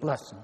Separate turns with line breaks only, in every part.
lesson.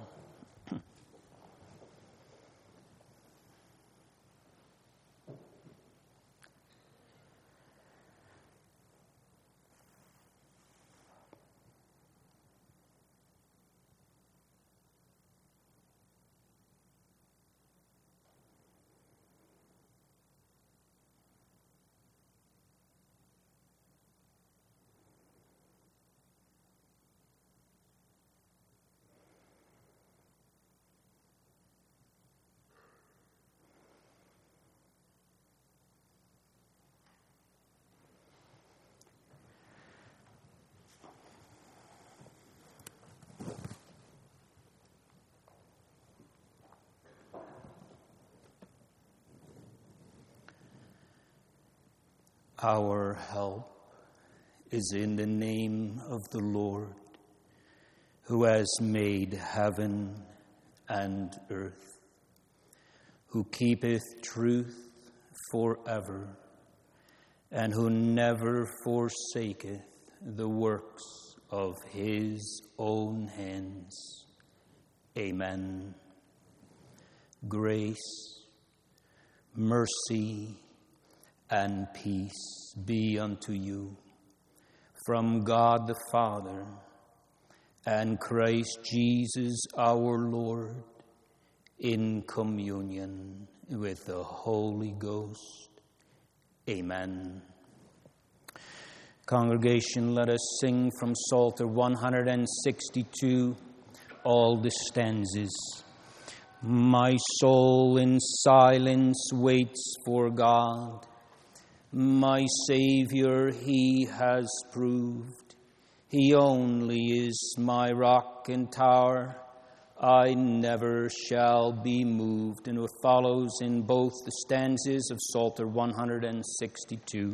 Our help is in the name of the Lord, who has made heaven and earth, who keepeth truth forever, and who never forsaketh the works of his own hands. Amen. Grace, mercy, and peace be unto you from God the Father and Christ Jesus our Lord, in communion with the Holy Ghost. Amen. Congregation, let us sing from Psalter 162, all the stanzas. My soul in silence waits for God. My Savior he has proved. He only is my rock and tower. I never shall be moved. And it follows in both the stanzas of Psalter 162.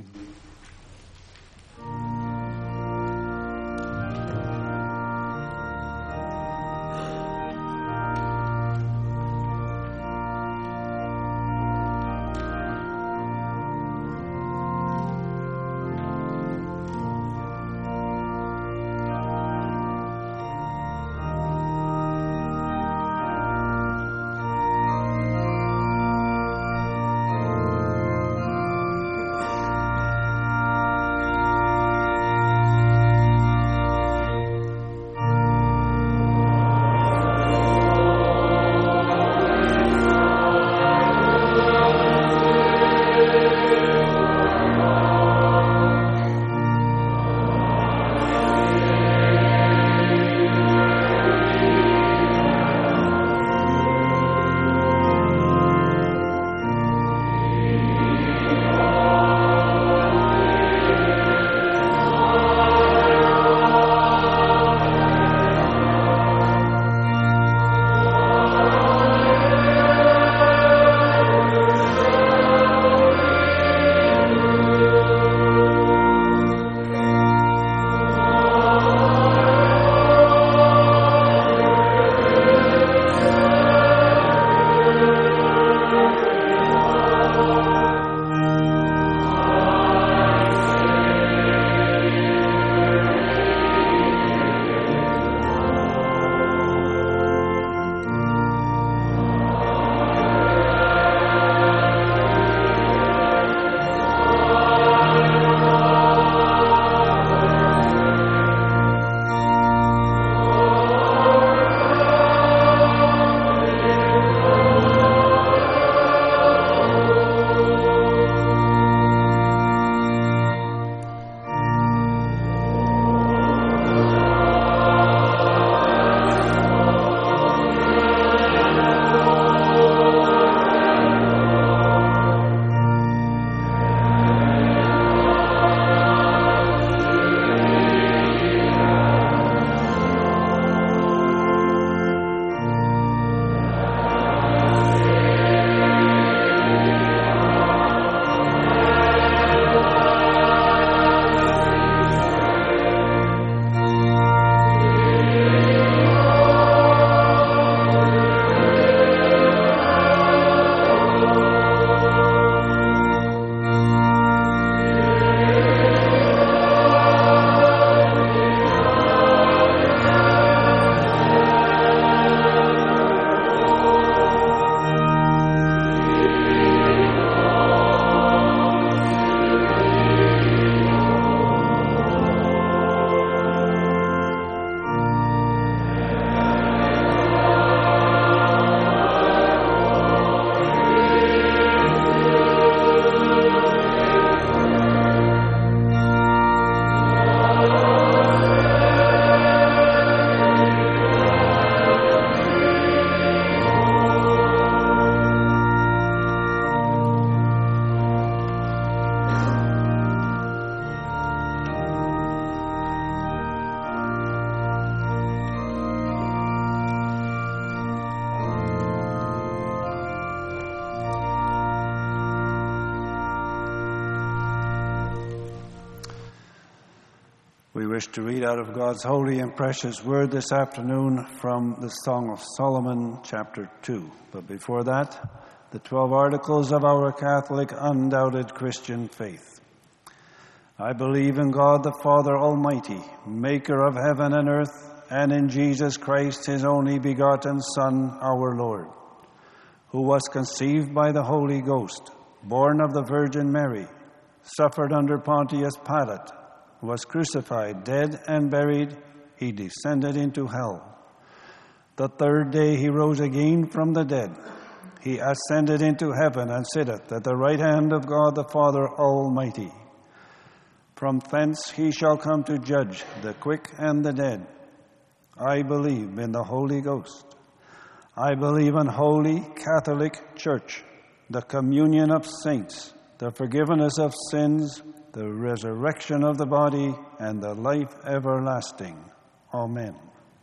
wish to read out of God's holy and precious word this afternoon from the Song of Solomon, chapter 2. But before that, the 12 articles of our Catholic, undoubted Christian faith. I believe in God the Father Almighty, maker of heaven and earth, and in Jesus Christ, his only begotten Son, our Lord, who was conceived by the Holy Ghost, born of the Virgin Mary, suffered under Pontius Pilate, was crucified, dead, and buried. He descended into hell. The third day he rose again from the dead. He ascended into heaven and sitteth at the right hand of God the Father Almighty. From thence he shall come to judge the quick and the dead. I believe in the Holy Ghost. I believe in Holy Catholic Church, the communion of saints, the forgiveness of sins, the resurrection of the body, and the life everlasting. Amen.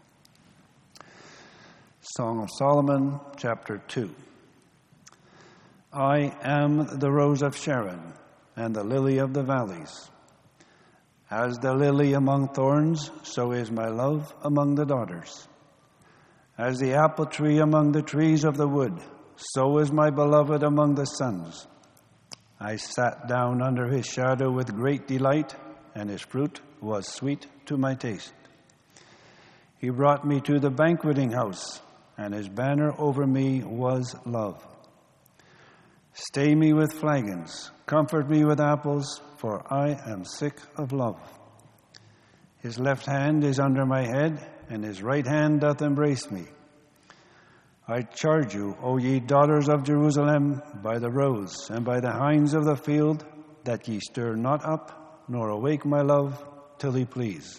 Song of Solomon, chapter 2. I am the rose of Sharon and the lily of the valleys. As the lily among thorns, so is my love among the daughters. As the apple tree among the trees of the wood, so is my beloved among the sons. I sat down under his shadow with great delight, and his fruit was sweet to my taste. He brought me to the banqueting house, and his banner over me was love. Stay me with flagons, comfort me with apples, for I am sick of love. His left hand is under my head, and his right hand doth embrace me. I charge you, O ye daughters of Jerusalem, by the roes and by the hinds of the field, that ye stir not up, nor awake my love, till he please.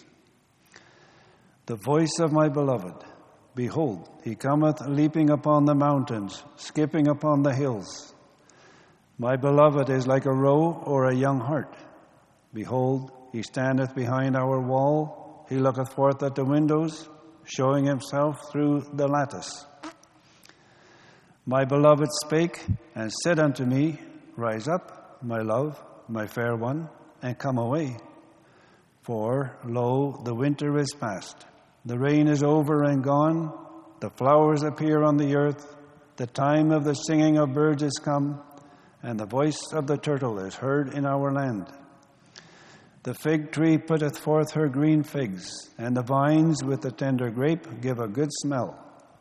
The voice of my beloved, behold, he cometh leaping upon the mountains, skipping upon the hills. My beloved is like a roe or a young hart. Behold, he standeth behind our wall, he looketh forth at the windows, showing himself through the lattice. My beloved spake and said unto me, Rise up, my love, my fair one, and come away. For, lo, the winter is past, the rain is over and gone, the flowers appear on the earth, the time of the singing of birds is come, and the voice of the turtle is heard in our land. The fig tree putteth forth her green figs, and the vines with the tender grape give a good smell.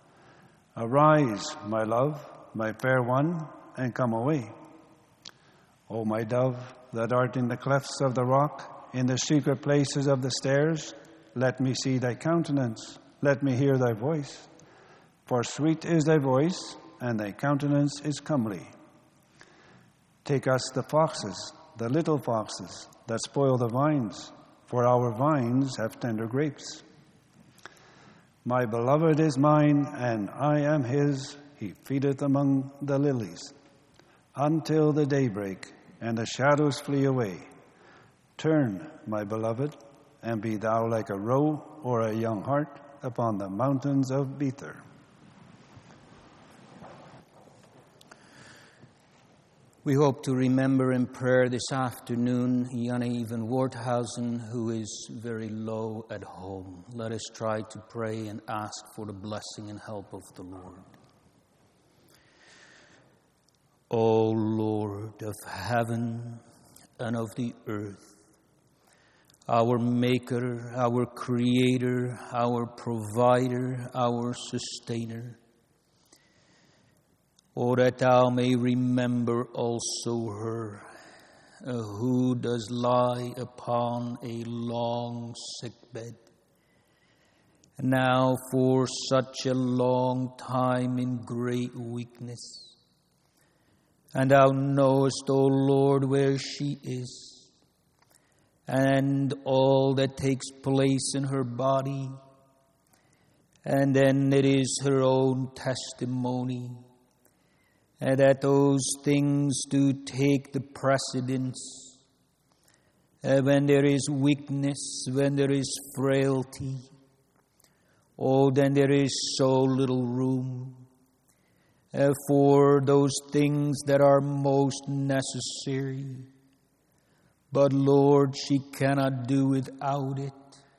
Arise, my love, my fair one, and come away. O my dove, that art in the clefts of the rock, in the secret places of the stairs, let me see thy countenance, let me hear thy voice. For sweet is thy voice, and thy countenance is comely. Take us the foxes, the little foxes, that spoil the vines, for our vines have tender grapes. My beloved is mine, and I am his. He feedeth among the lilies, until the daybreak, and the shadows flee away. Turn, my beloved, and be thou like a roe or a young hart upon the mountains of Bether.
We hope to remember in prayer this afternoon Janne van Worthausen, who is very low at home. Let us try to pray and ask for the blessing and help of the Lord. O Lord of heaven and of the earth, our Maker, our Creator, our Provider, our Sustainer, O that thou may remember also her, who does lie upon a long sickbed, now for such a long time in great weakness. And thou knowest, O Lord, where she is, and all that takes place in her body. And then it is her own testimony, and that those things do take the precedence. When there is weakness, when there is frailty, oh, then there is so little room for those things that are most necessary. But Lord, she cannot do without it.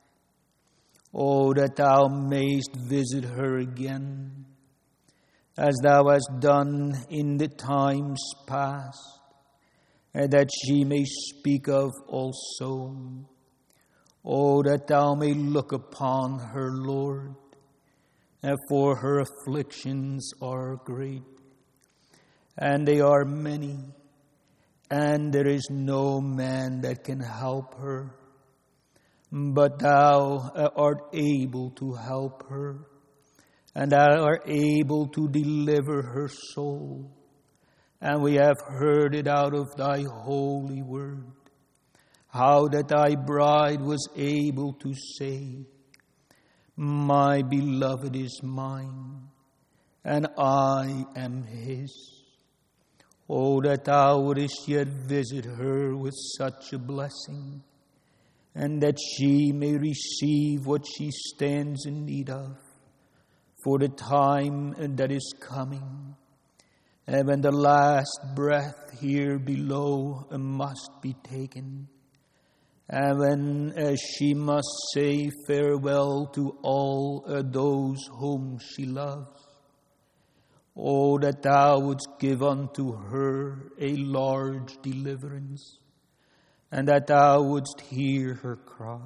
O that thou mayst visit her again, as thou hast done in the times past, and that she may speak of also. O that thou may look upon her, Lord, and for her afflictions are great, and they are many, and there is no man that can help her. But thou art able to help her, and thou art able to deliver her soul. And we have heard it out of thy holy word, how that thy bride was able to say, My beloved is mine, and I am his. Oh, that thou wouldest yet visit her with such a blessing, and that she may receive what she stands in need of for the time that is coming. And when the last breath here below must be taken, and when she must say farewell to all those whom she loves, oh, that thou wouldst give unto her a large deliverance, and that thou wouldst hear her cry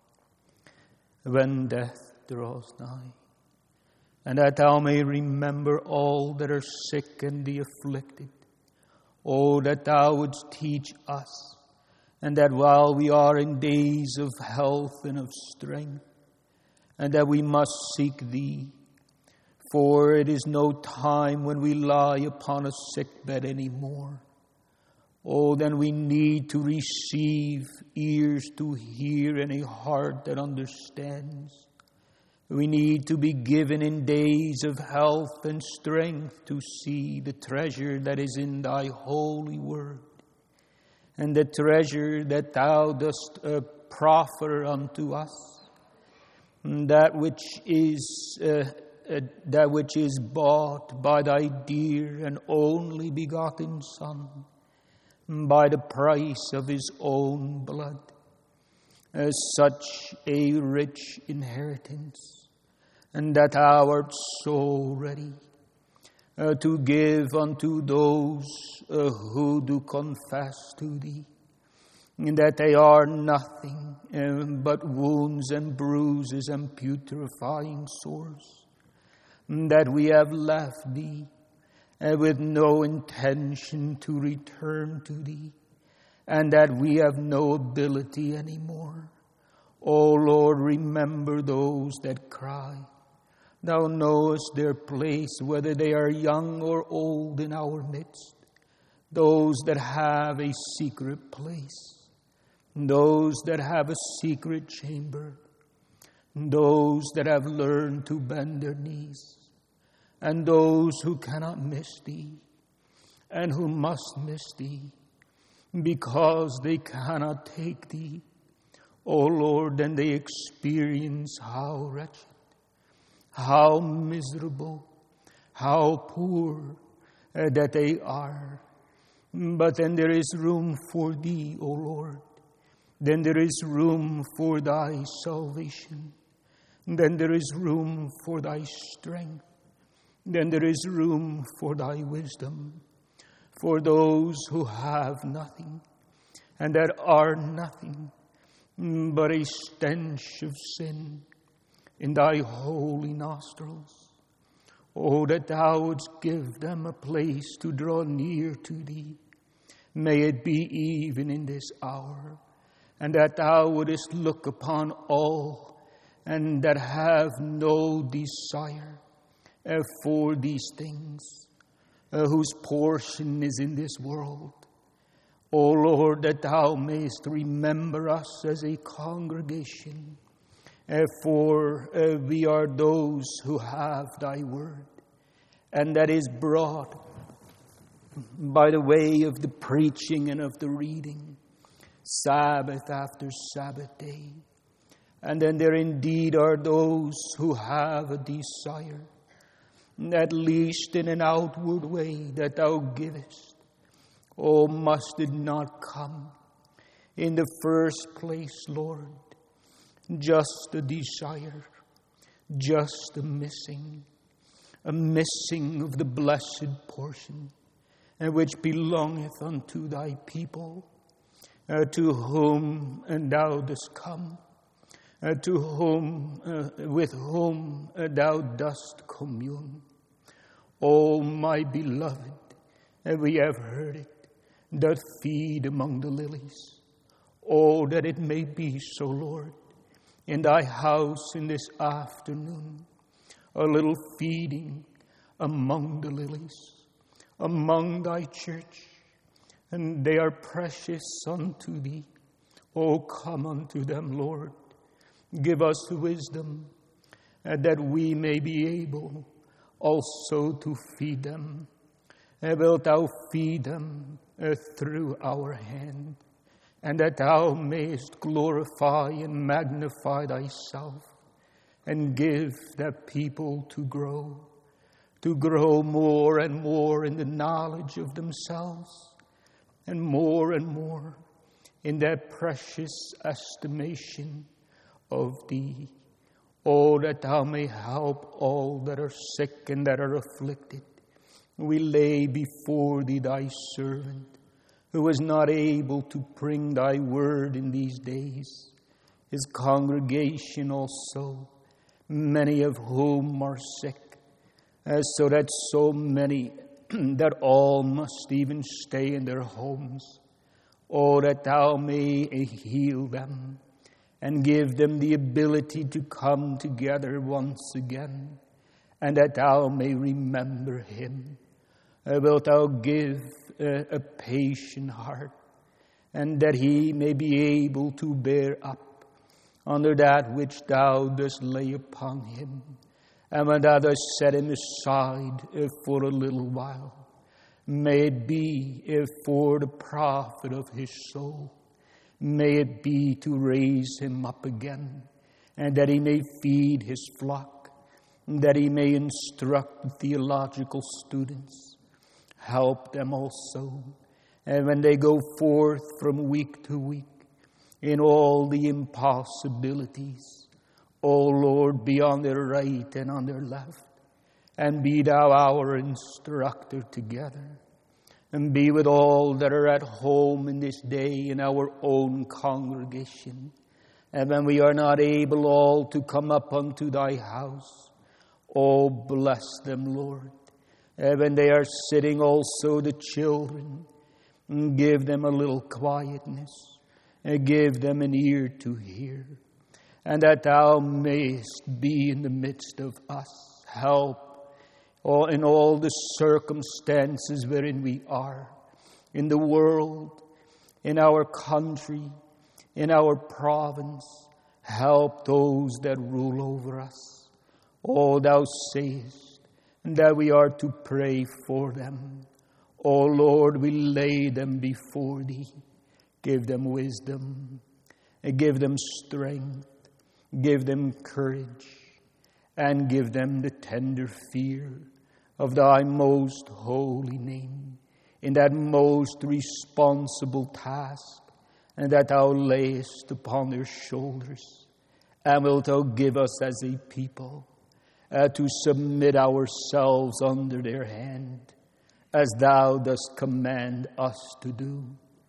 when death draws nigh, and that thou may remember all that are sick and the afflicted. Oh, that thou wouldst teach us, and that while we are in days of health and of strength, and that we must seek thee, for it is no time when we lie upon a sick bed anymore. Oh, then we need to receive ears to hear and a heart that understands. We need to be given in days of health and strength to see the treasure that is in thy holy word, and the treasure that thou dost proffer unto us, that which is bought by thy dear and only begotten Son, by the price of his own blood, such a rich inheritance, and that thou art so ready to give unto those who do confess to thee, that they are nothing but wounds and bruises and putrefying sores, that we have left thee with no intention to return to thee, and that we have no ability anymore. O Lord, remember those that cry. Thou knowest their place, whether they are young or old in our midst. Those that have a secret place, those that have a secret chamber, those that have learned to bend their knees, and those who cannot miss thee, and who must miss thee, because they cannot take thee. O Lord, then they experience how wretched, how miserable, how poor that they are. But then there is room for thee, O Lord. Then there is room for thy salvation. Then there is room for thy strength. Then there is room for thy wisdom, for those who have nothing, and that are nothing but a stench of sin in thy holy nostrils. Oh, that thou wouldst give them a place to draw near to thee. May it be even in this hour, and that thou wouldest look upon all, and that have no desire for these things, whose portion is in this world. O Lord, that thou mayst remember us as a congregation, for we are those who have thy word, and that is brought by the way of the preaching and of the reading, Sabbath after Sabbath day. And then there indeed are those who have a desire, at least in an outward way, that thou givest. Oh, must it not come in the first place, Lord, just a desire, just a missing of the blessed portion, which belongeth unto thy people, to whom thou dost come, with whom thou dost commune. O my beloved, we have heard it, doth feed among the lilies. Oh, that it may be so, Lord, in thy house in this afternoon, a little feeding among the lilies, among thy church, and they are precious unto thee. Oh, come unto them, Lord. Give us wisdom, that we may be able also to feed them. Wilt thou feed them through our hand, and that thou mayest glorify and magnify thyself, and give that people to grow more and more in the knowledge of themselves, and more in that precious estimation of thee. Oh, that thou may help all that are sick and that are afflicted. We lay before thee thy servant, who was not able to bring thy word in these days, his congregation also, many of whom are sick, so that so many that all must even stay in their homes. Oh, that thou may heal them and give them the ability to come together once again, and that thou may remember him. Wilt thou give a patient heart, and that he may be able to bear up under that which thou dost lay upon him. And when thou dost set him aside for a little while, may it be for the profit of his soul. May it be to raise him up again, and that he may feed his flock, that he may instruct the theological students. Help them also, and when they go forth from week to week in all the impossibilities, O Lord, be on their right and on their left, and be thou our instructor together. And be with all that are at home in this day in our own congregation. And when we are not able all to come up unto thy house, oh, bless them, Lord. And when they are sitting also, the children, give them a little quietness, and give them an ear to hear. And that thou mayest be in the midst of us. Help in all the circumstances wherein we are, in the world, in our country, in our province. Help those that rule over us. Oh, thou sayest that we are to pray for them. Oh, Lord, we lay them before thee. Give them wisdom, give them strength, give them courage, and give them the tender fear of thy most holy name, in that most responsible task, and that thou layest upon their shoulders. And wilt thou give us as a people to submit ourselves under their hand, as thou dost command us to do.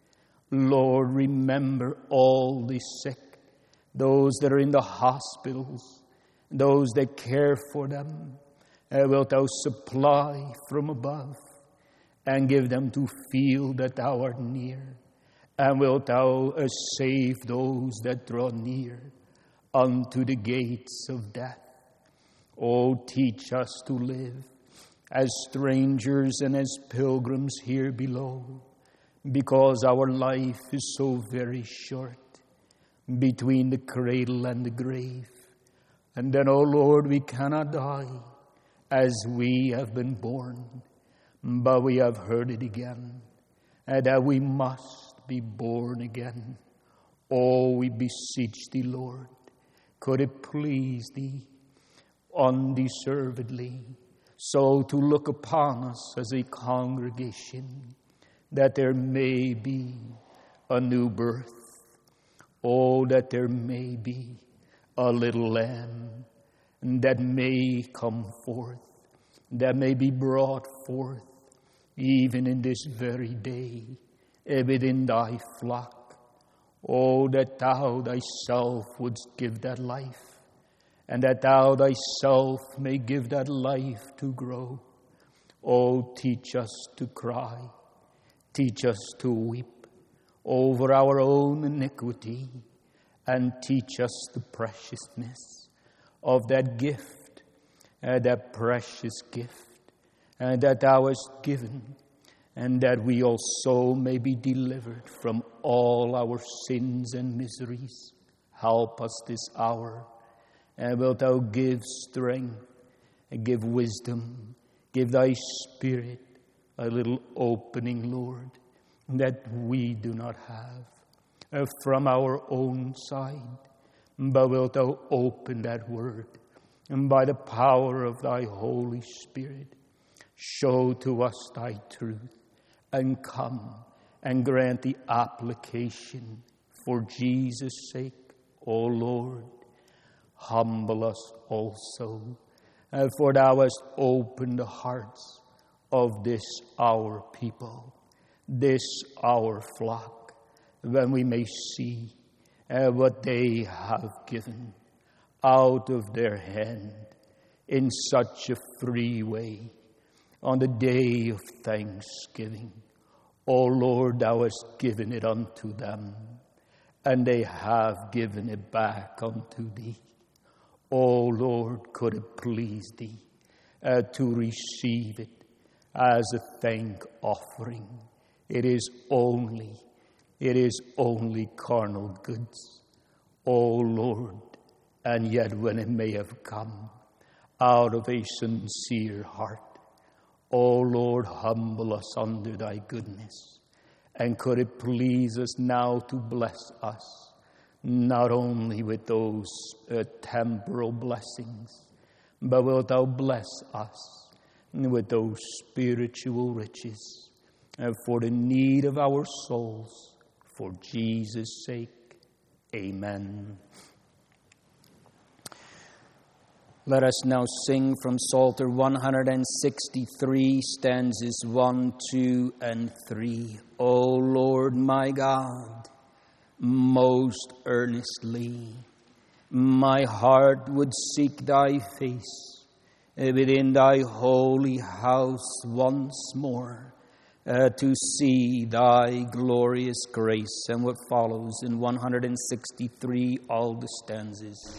Lord, remember all the sick, those that are in the hospitals, those that care for them. Wilt thou supply from above, and give them to feel that thou art near? And wilt thou save those that draw near unto the gates of death? Oh, teach us to live as strangers and as pilgrims here below, because our life is so very short between the cradle and the grave. And then, oh Lord, we cannot die as we have been born, but we have heard it again, that we must be born again. Oh, we beseech thee, Lord, could it please thee undeservedly so to look upon us as a congregation, that there may be a new birth. Oh, that there may be a little lamb that may come forth, that may be brought forth even in this very day within thy flock. Oh, that thou thyself wouldst give that life, and that thou thyself may give that life to grow. Oh, teach us to cry, teach us to weep over our own iniquity, and teach us the preciousness of that gift, that precious gift that thou hast given, and that we also may be delivered from all our sins and miseries. Help us this hour, and wilt thou give strength, and give wisdom, give thy Spirit a little opening, Lord, that we do not have from our own side, but wilt thou open that word, and by the power of thy Holy Spirit, show to us thy truth, and come and grant the application for Jesus' sake. O Lord, humble us also, for thou hast opened the hearts of this our people, this our flock, when we may see what they have given out of their hand in such a free way on the day of thanksgiving. O Lord, thou hast given it unto them, and they have given it back unto thee. O Lord, could it please thee to receive it as a thank offering? It is only carnal goods, O Lord, and yet when it may have come out of a sincere heart, O Lord, humble us under thy goodness, and could it please us now to bless us, not only with those temporal blessings, but wilt thou bless us with those spiritual riches for the need of our souls, for Jesus' sake. Amen. Let us now sing from Psalter 163, stanzas 1, 2, and 3. O Lord my God, most earnestly my heart would seek thy face within thy holy house once more, to see thy glorious grace. And what follows in 163, all the stanzas.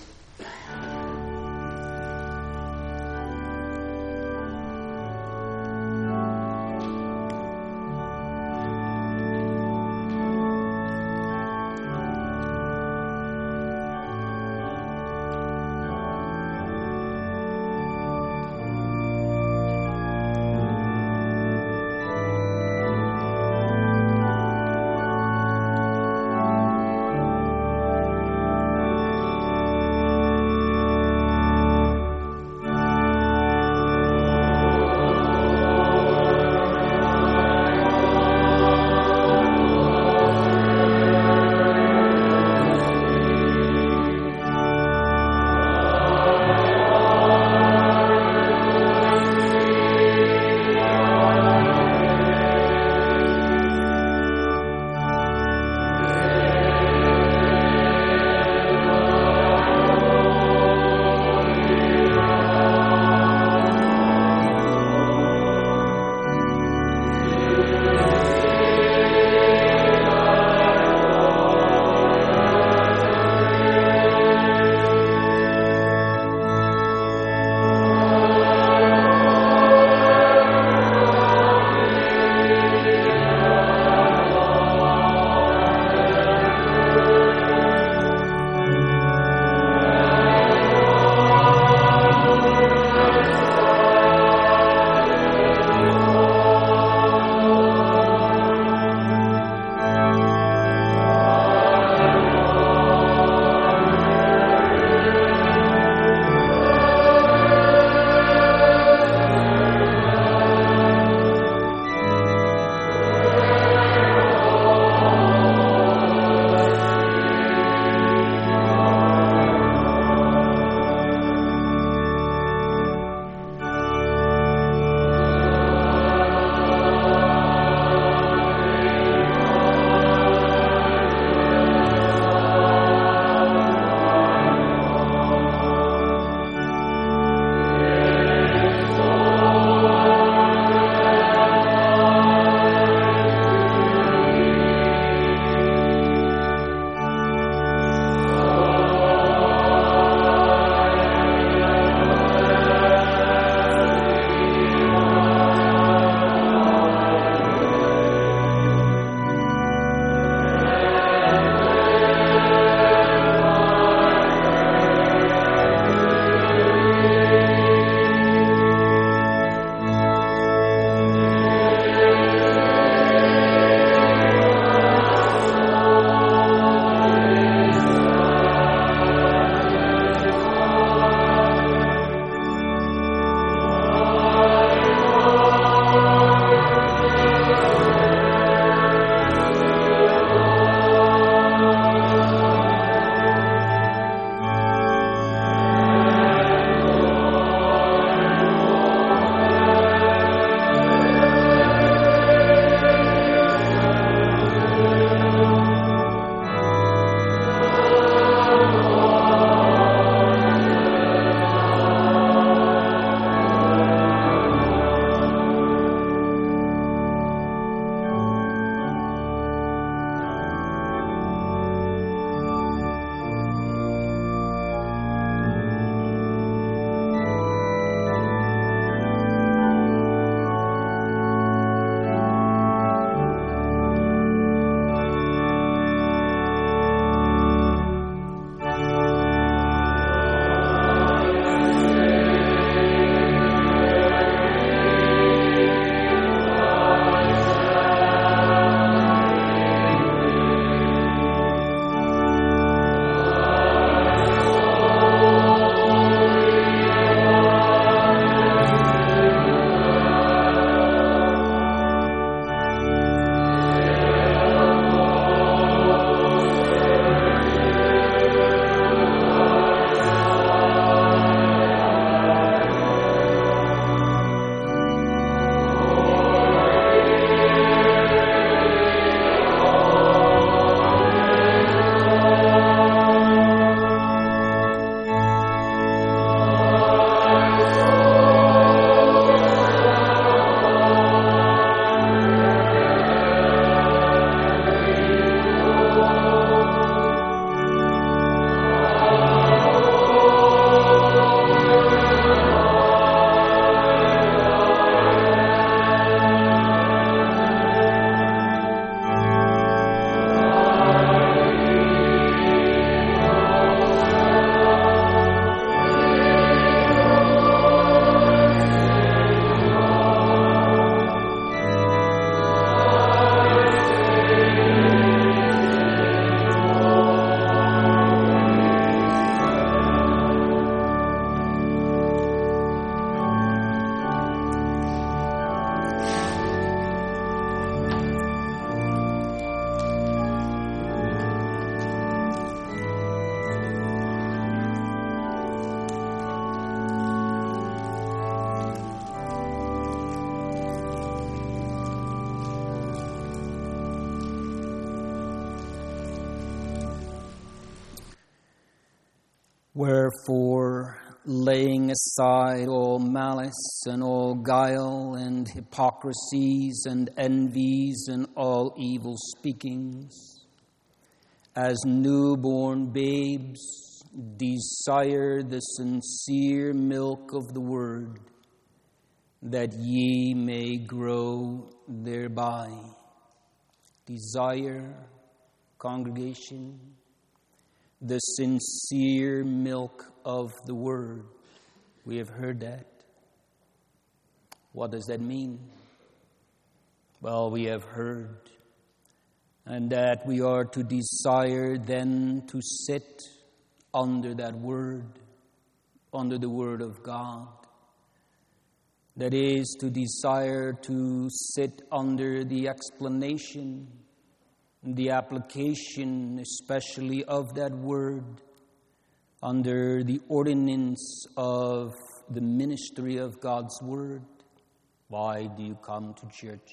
Wherefore, laying aside all malice and all guile and hypocrisies and envies and all evil speakings, as newborn babes desire the sincere milk of the word, that ye may grow thereby. Desire, congregation, the sincere milk of the word. We have heard that. What does that mean? Well, we have heard, and that we are to desire then to sit under that word, under the word of God. That is, to desire to sit under the explanation, the application especially of that word, under the ordinance of the ministry of God's word. Why do you come to church?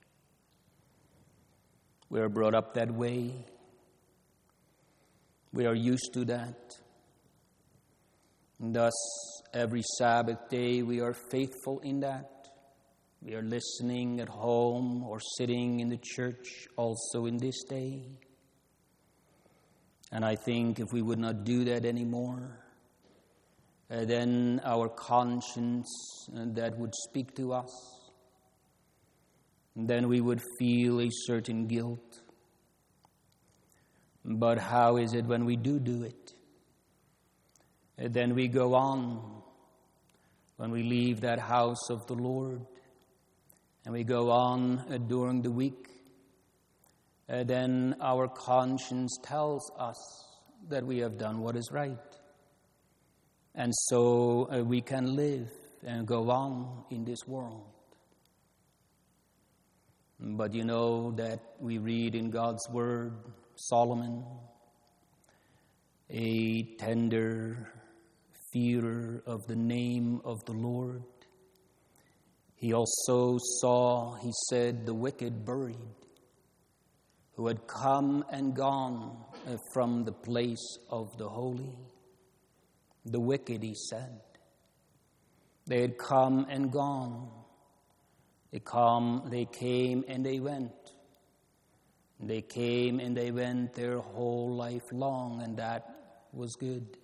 We are brought up that way. We are used to that. And thus, every Sabbath day we are faithful in that. We are listening at home or sitting in the church also in this day. And I think if we would not do that anymore, then our conscience that would speak to us. Then we would feel a certain guilt. But how is it when we do it? And then we go on, when we leave that house of the Lord, and we go on during the week, then our conscience tells us that we have done what is right. And so we can live and go on in this world. But you know that we read in God's word, Solomon, a tender fearer of the name of the Lord, he also saw, he said, the wicked buried, who had come and gone from the place of the holy. The wicked, he said. They had come and gone. They came and they went. They came and they went their whole life long, and that was good.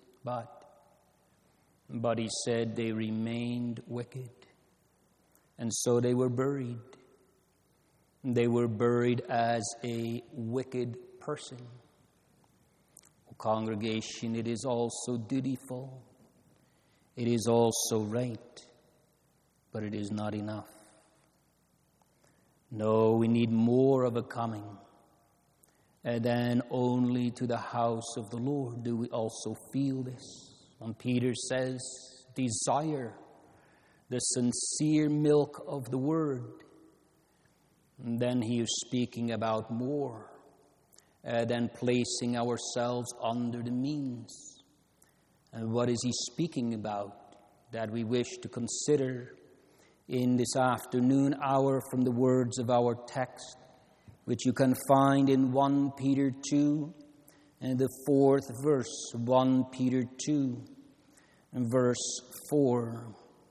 But he said they remained wicked. And so they were buried. They were buried as a wicked person. Congregation, it is also dutiful. It is also right. But it is not enough. No, we need more of a coming. And then only to the house of the Lord do we also feel this. When Peter says, desire the sincere milk of the word, and then he is speaking about more than placing ourselves under the means. And what is he speaking about that we wish to consider in this afternoon hour from the words of our text, which you can find in 1 Peter 2 and the 4th verse, 1 Peter 2 and verse 4.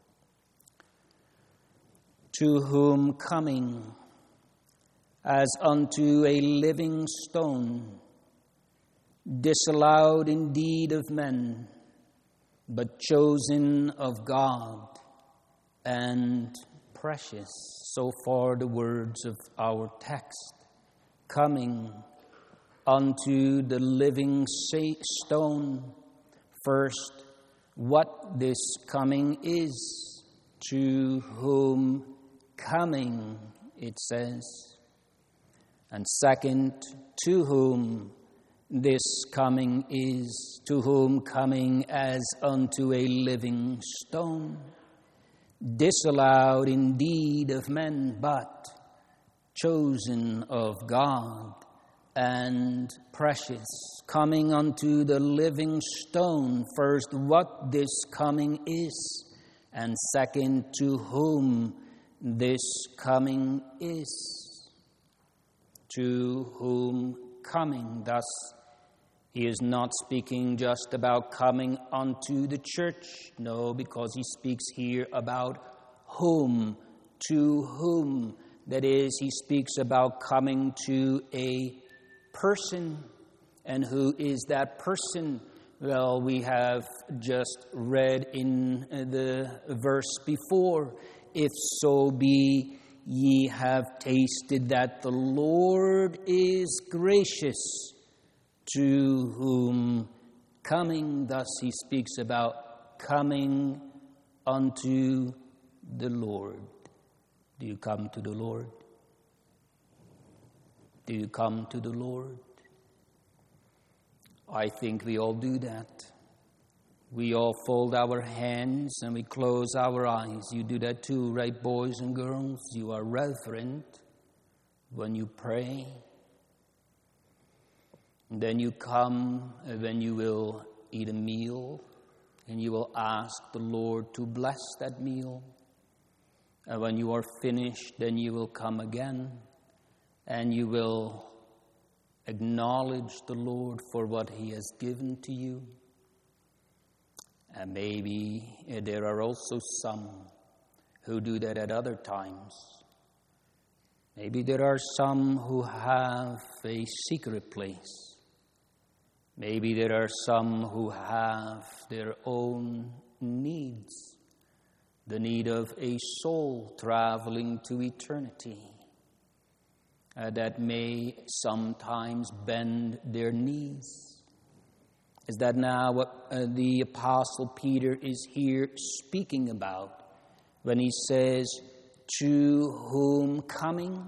To whom coming as unto a living stone, disallowed indeed of men, but chosen of God and precious. So far the words of our text. Coming unto the living stone. First, what this coming is. To whom coming, it says. And second, to whom this coming is. To whom coming as unto a living stone. Disallowed indeed of men, but chosen of God and precious. Coming unto the living stone. First, what this coming is. And second, to whom this coming is. To whom coming. Thus, He is not speaking just about coming unto the church. No, because he speaks here about whom, to whom. That is, he speaks about coming to a person. And who is that person? Well, we have just read in the verse before, if so be ye have tasted that the Lord is gracious, to whom coming, thus he speaks about coming unto the Lord. Do you come to the Lord? Do you come to the Lord? I think we all do that. We all fold our hands and we close our eyes. You do that too, right, boys and girls? You are reverent when you pray. And then you come when you will eat a meal and you will ask the Lord to bless that meal. And when you are finished, then you will come again and you will acknowledge the Lord for what he has given to you. And maybe there are also some who do that at other times. Maybe there are some who have a secret place. Maybe there are some who have their own needs. The need of a soul traveling to eternity. That may sometimes bend their knees. Is that now what the Apostle Peter is here speaking about when he says, to whom coming?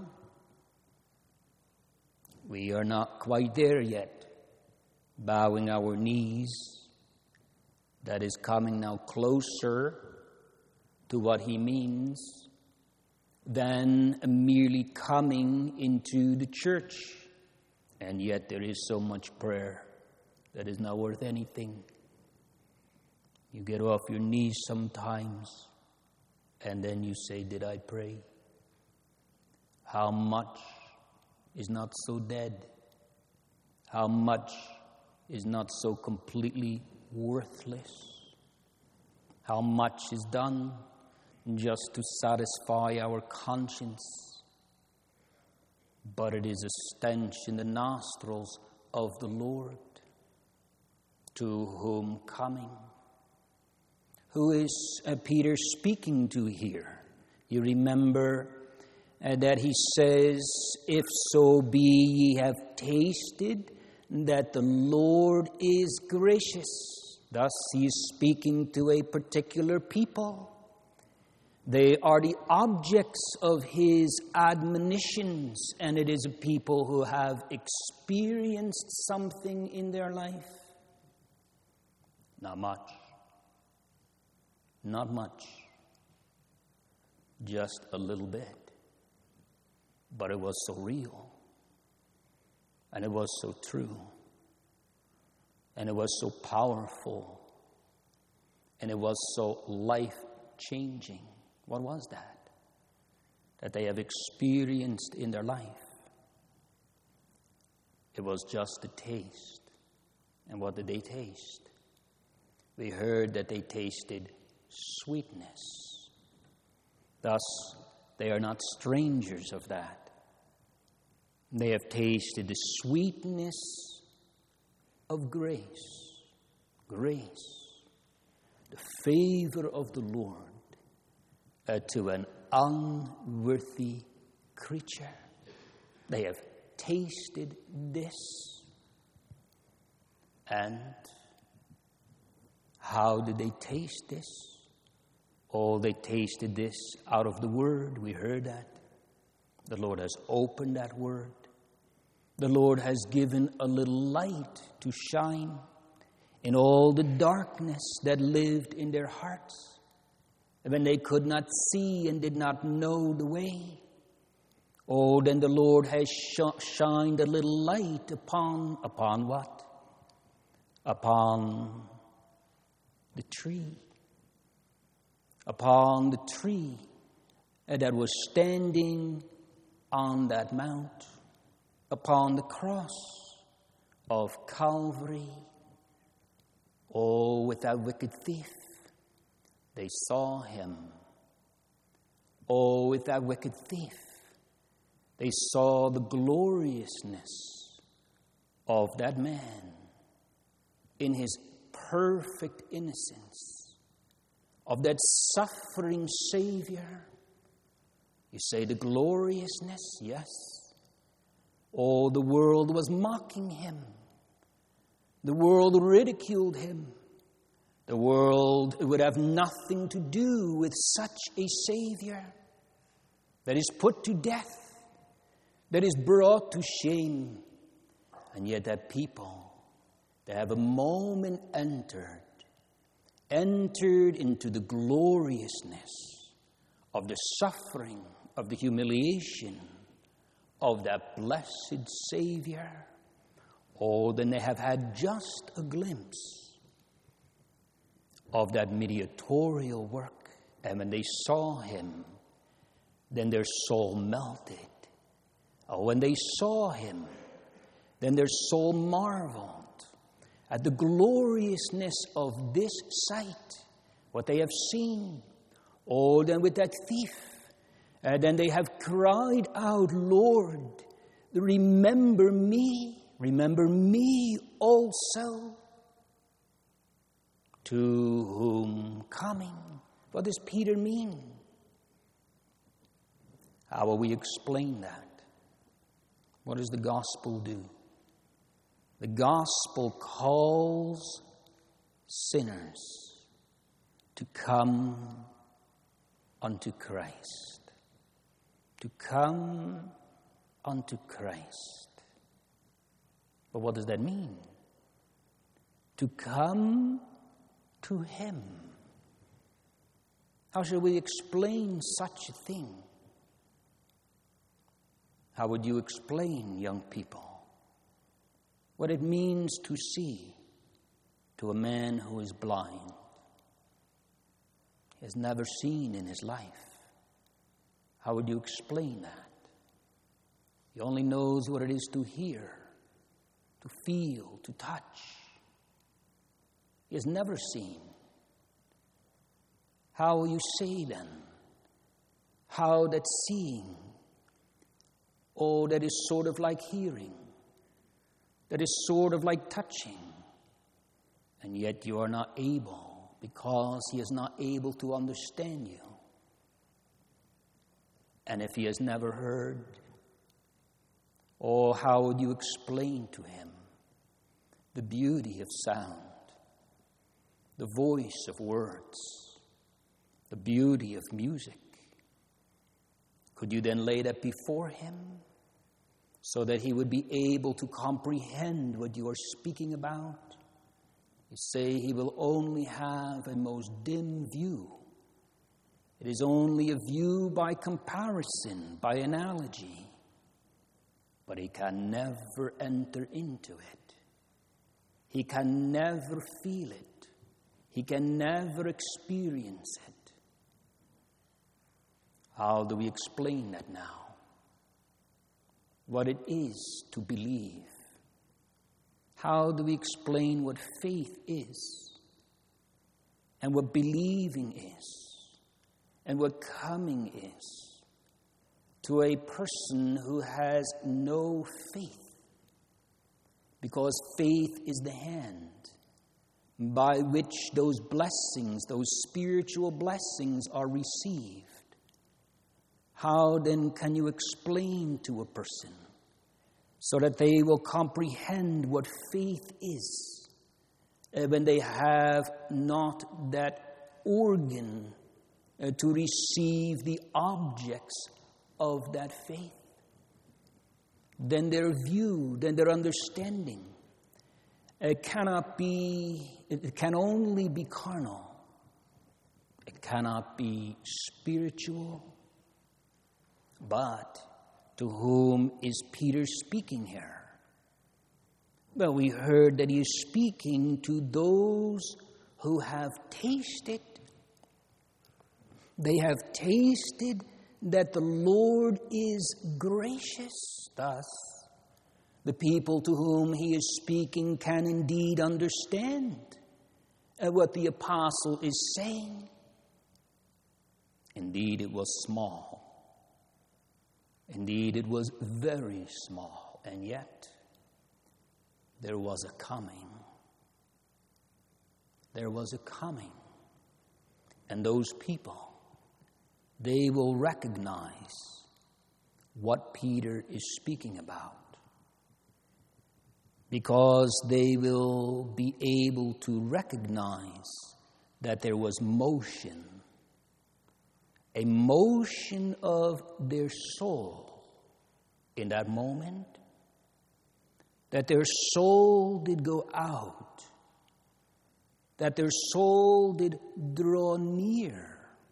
We are not quite there yet. Bowing our knees, that is coming now closer to what he means than merely coming into the church. And yet there is so much prayer that is not worth anything. You get off your knees sometimes and then you say, did I pray? How much is not so dead? How much is not so completely worthless? How much is done just to satisfy our conscience? But it is a stench in the nostrils of the Lord. To whom coming? Who is Peter speaking to here? You remember that he says, if so be ye have tasted that the Lord is gracious. Thus he is speaking to a particular people. They are the objects of his admonitions, and it is a people who have experienced something in their life. Not much. Not much. Just a little bit. But it was so real. And it was so true. And it was so powerful. And it was so life-changing. What was that? That they have experienced in their life. It was just a taste. And what did they taste? We heard that they tasted sweetness. Thus, they are not strangers of that. They have tasted the sweetness of grace. Grace. The favor of the Lord to an unworthy creature. They have tasted this. And how did they taste this? Oh, they tasted this out of the Word. We heard that. The Lord has opened that Word. The Lord has given a little light to shine in all the darkness that lived in their hearts. When they could not see and did not know the way. Oh, then the Lord has shined a little light upon what? Upon the tree. Upon the tree that was standing on that mount. Upon the cross of Calvary. Oh, with that wicked thief, they saw him. Oh, with that wicked thief, they saw the gloriousness of that man in his perfect innocence, of that suffering Savior. You say the gloriousness, yes. Oh, the world was mocking him. The world ridiculed him. The world would have nothing to do with such a Savior that is put to death, that is brought to shame. And yet that people, they have a moment entered into the gloriousness of the suffering, of the humiliation of that blessed Savior. Oh, then they have had just a glimpse of that mediatorial work. And when they saw him, then their soul melted. Oh, when they saw him, then their soul marveled at the gloriousness of this sight, what they have seen. Oh, then with that thief, then they have cried out, Lord, remember me also. To whom coming? What does Peter mean? How will we explain that? What does the gospel do? The gospel calls sinners to come unto Christ. To come unto Christ. But what does that mean? To come to him. How shall we explain such a thing? How would you explain, young people, what it means to see to a man who is blind? He has never seen in his life. How would you explain that? He only knows what it is to hear, to feel, to touch. He has never seen. How will you say then? How that seeing, oh, that is sort of like hearing, that is sort of like touching, and yet you are not able because he is not able to understand you. And if he has never heard, oh, how would you explain to him the beauty of sound, the voice of words, the beauty of music? Could you then lay that before him so that he would be able to comprehend what you are speaking about? You say he will only have a most dim view. It is only a view by comparison, by analogy. But he can never enter into it. He can never feel it. He can never experience it. How do we explain that now? What it is to believe. How do we explain what faith is? And what believing is? And what coming is to a person who has no faith? Because faith is the hand by which those blessings, those spiritual blessings are received. How then can you explain to a person so that they will comprehend what faith is when they have not that organ to receive the objects of that faith? Then their view, then their understanding it can only be carnal. It cannot be spiritual. But to whom is Peter speaking here? Well, we heard that he is speaking to those who have tasted. They have tasted that the Lord is gracious. Thus, The people to whom he is speaking can indeed understand what the apostle is saying. Indeed, it was small. Indeed, it was very small. And yet, there was a coming. There was a coming. And those people, they will recognize what Peter is speaking about, because they will be able to recognize that there was motion, a motion of their soul in that moment, that their soul did go out, that their soul did draw near.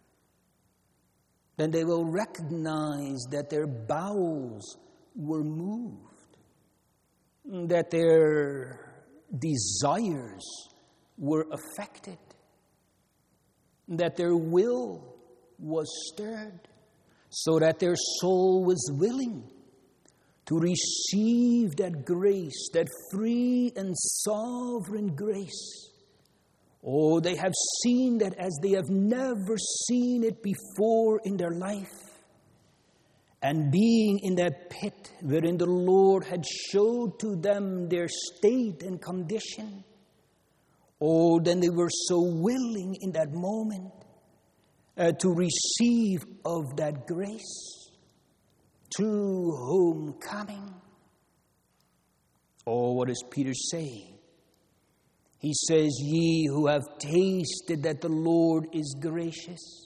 Then they will recognize that their bowels were moved, that their desires were affected, that their will was stirred, so that their soul was willing to receive that grace, that free and sovereign grace. Oh, they have seen that as they have never seen it before in their life. And being in that pit wherein the Lord had showed to them their state and condition, oh, then they were so willing in that moment to receive of that grace, to whom coming. Oh, what does Peter say? He says, ye who have tasted that the Lord is gracious,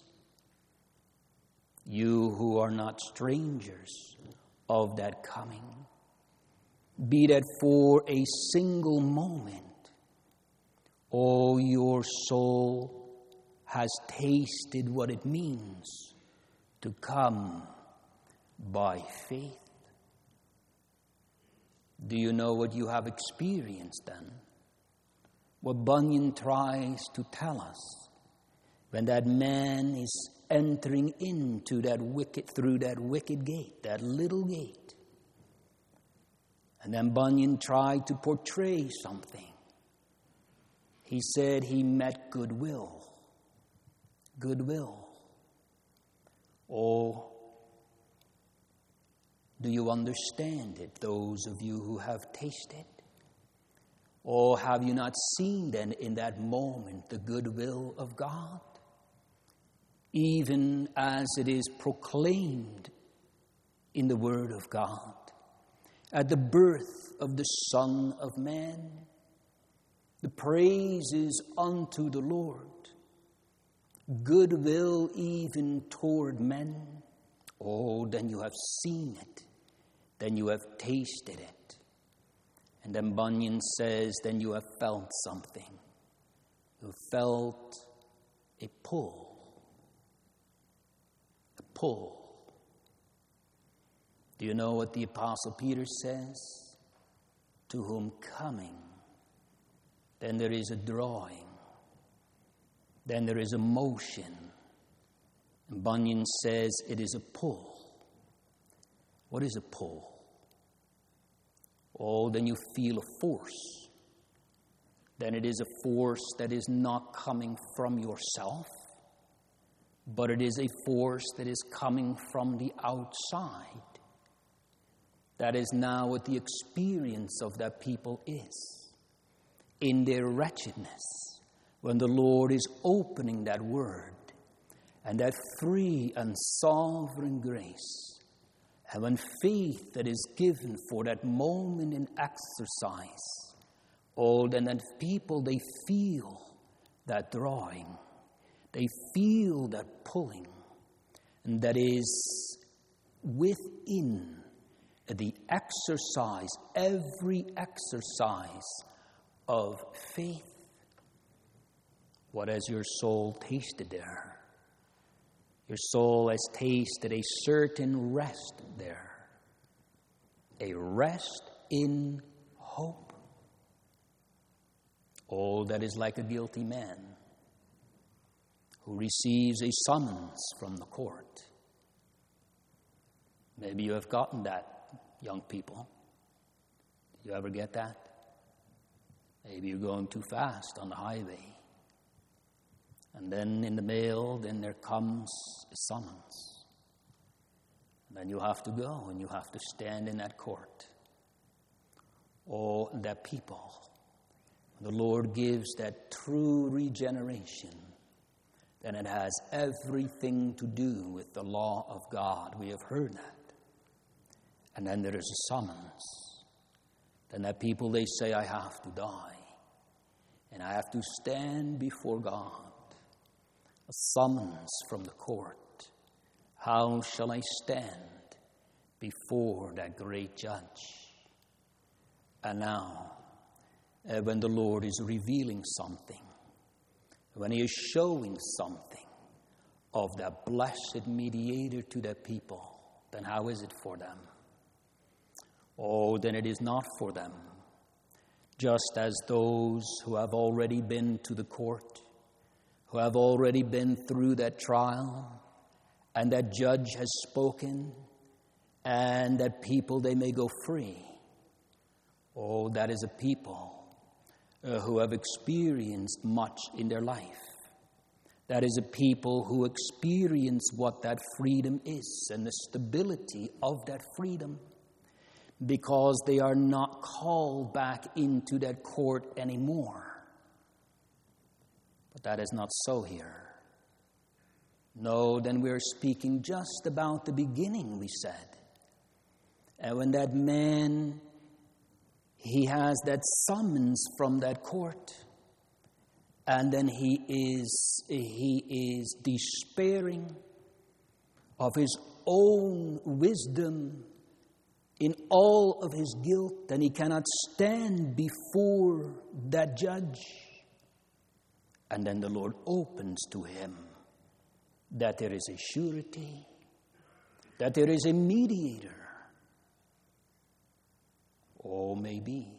you who are not strangers of that coming, be that for a single moment, oh, your soul has tasted what it means to come by faith. Do you know what you have experienced then? What Bunyan tries to tell us when that man is entering into through that wicket gate, that little gate. And then Bunyan tried to portray something. He said he met goodwill. Goodwill. Oh, do you understand it, those of you who have tasted? Or have you not seen then in that moment the goodwill of God? Even as it is proclaimed in the Word of God. At the birth of the Son of Man, the praises unto the Lord, goodwill even toward men. Oh, then you have seen it, then you have tasted it. And then Bunyan says, then you have felt something. You felt a pull. A pull. Do you know what the Apostle Peter says? To whom coming, then there is a drawing. Then there is a motion. And Bunyan says it is a pull. What is a pull? Oh, then you feel a force. Then it is a force that is not coming from yourself, but it is a force that is coming from the outside. That is now what the experience of that people is. In their wretchedness, when the Lord is opening that word and that free and sovereign grace, and when faith that is given for that moment in exercise, oh, then that people, they feel that drawing. They feel that pulling. And that is within the exercise, every exercise of faith. What has your soul tasted there? Your soul has tasted a certain rest there. A rest in hope. Oh, that is like a guilty man who receives a summons from the court. Maybe you have gotten that, young people. You ever get that? Maybe you're going too fast on the highway. And then in the mail, then there comes a summons. And then you have to go and you have to stand in that court. Oh, that people. The Lord gives that true regeneration. Then it has everything to do with the law of God. We have heard that. And then there is a summons. Then that people, they say, I have to die. And I have to stand before God. A summons from the court. How shall I stand before that great judge? And now, when the Lord is revealing something, when he is showing something of that blessed mediator to the people, then how is it for them? Oh, then it is not for them. Just as those who have already been to the court, who have already been through that trial, and that judge has spoken, and that people, they may go free. Oh, that is a people who have experienced much in their life. That is a people who experience what that freedom is and the stability of that freedom, because they are not called back into that court anymore. But that is not so here. No, then we're speaking just about the beginning, we said. And when that man, he has that summons from that court, and then he is despairing of his own wisdom in all of his guilt, and he cannot stand before that judge. And then the Lord opens to him that there is a surety, that there is a mediator. Oh, maybe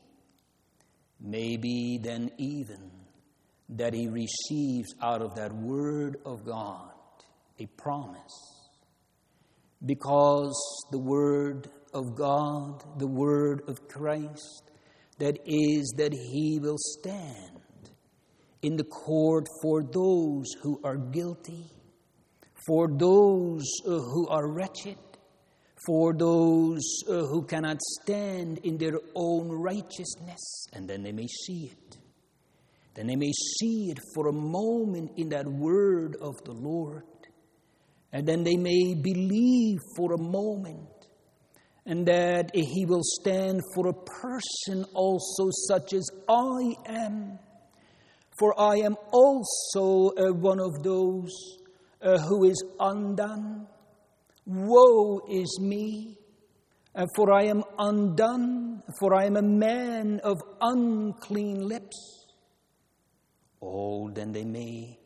then even that he receives out of that word of God a promise. Because the word of God, the word of Christ, that is that he will stand in the court for those who are guilty, for those who are wretched, for those who cannot stand in their own righteousness. And then they may see it. Then they may see it for a moment in that word of the Lord. And then they may believe for a moment. And that he will stand for a person also such as I am. For I am also one of those who is undone. Woe is me, for I am undone, for I am a man of unclean lips. Oh, then they may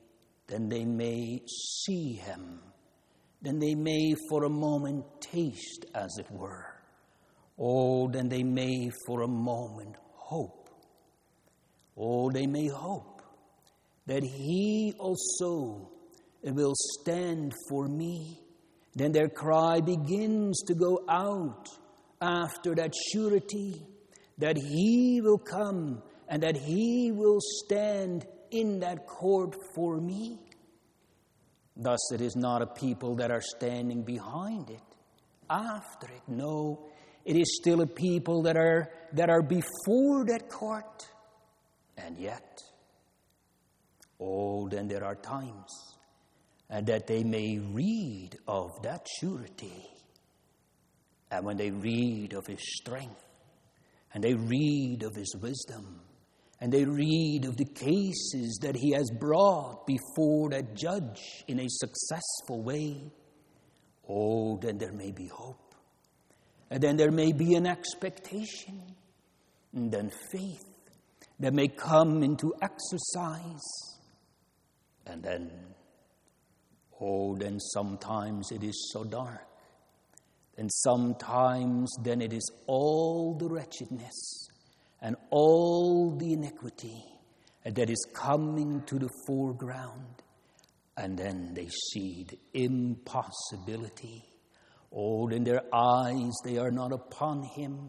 see him. Then they may for a moment taste, as it were. Oh, then they may for a moment hope. Oh, they may hope that he also will stand for me. Then their cry begins to go out after that surety that he will come and that he will stand in that court for me. Thus, it is not a people that are standing behind it, after it. No, it is still a people that are before that court. And yet, oh, then there are times and that they may read of that surety. And when they read of his strength, and they read of his wisdom, and they read of the cases that he has brought before that judge in a successful way, oh, then there may be hope. And then there may be an expectation, and then faith that may come into exercise. And then, oh, then sometimes it is so dark. And sometimes then it is all the wretchedness and all the iniquity that is coming to the foreground. And then they see the impossibility. Oh, in their eyes they are not upon him.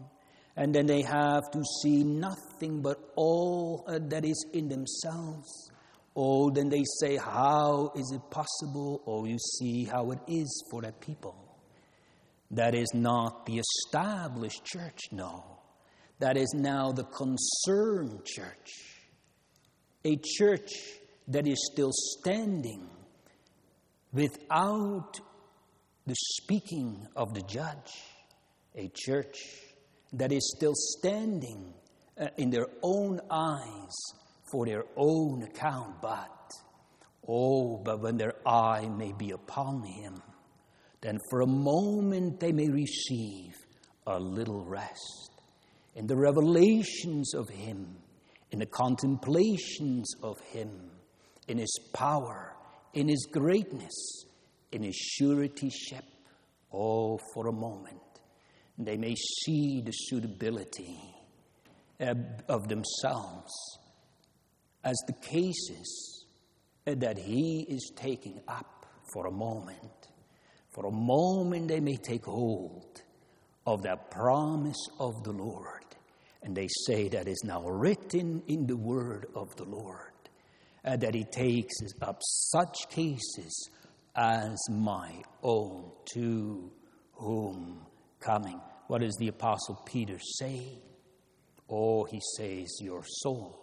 And then they have to see nothing but all that is in themselves. Oh, then they say, how is it possible? Oh, you see how it is for that people. That is not the established church, no. That is now the concerned church. A church that is still standing without the speaking of the judge. A church that is still standing in their own eyes for their own account, but when their eye may be upon him, then for a moment they may receive a little rest in the revelations of him, in the contemplations of him, in his power, in his greatness, in his suretyship. Oh, for a moment, they may see the suitability of themselves as the cases that he is taking up for a moment. For a moment they may take hold of that promise of the Lord. And they say that is now written in the word of the Lord. That he takes up such cases as my own, to whom coming. What does the Apostle Peter say? Oh, he says, your soul,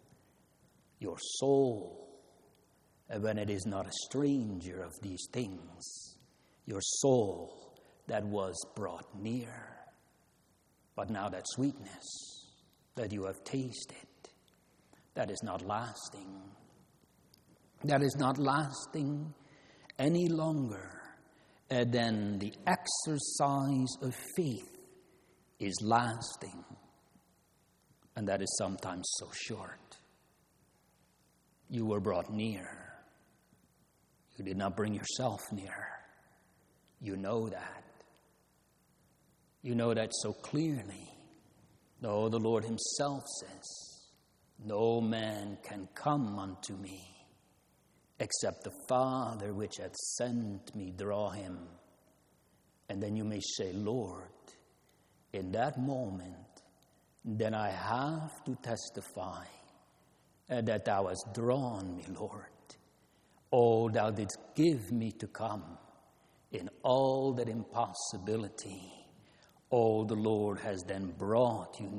when it is not a stranger of these things, your soul that was brought near. But now that sweetness that you have tasted, that is not lasting. That is not lasting any longer than the exercise of faith is lasting. And that is sometimes so short. You were brought near. You did not bring yourself near. You know that. You know that so clearly. No, the Lord himself says, no man can come unto me except the Father which hath sent me draw him. And then you may say, Lord, in that moment, then I have to testify that thou hast drawn me, Lord. Oh, thou didst give me to come in all that impossibility. Oh, the Lord has then brought you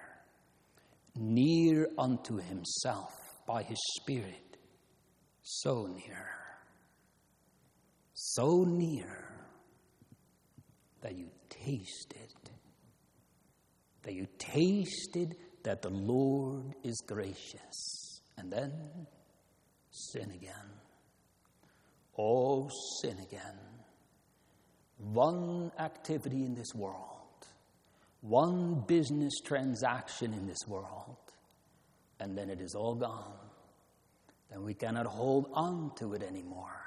near unto himself by his Spirit, so near that you tasted that the Lord is gracious, and then sin again. Oh, sin again. One activity in this world, one business transaction in this world, and then it is all gone. Then we cannot hold on to it anymore.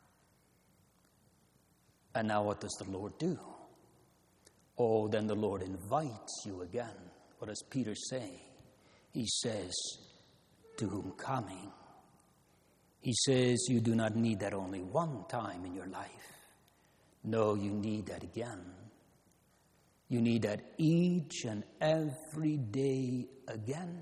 And now what does the Lord do? Oh, then the Lord invites you again. What does Peter say? He says, to whom coming? He says, you do not need that only one time in your life. No, you need that again. You need that each and every day again.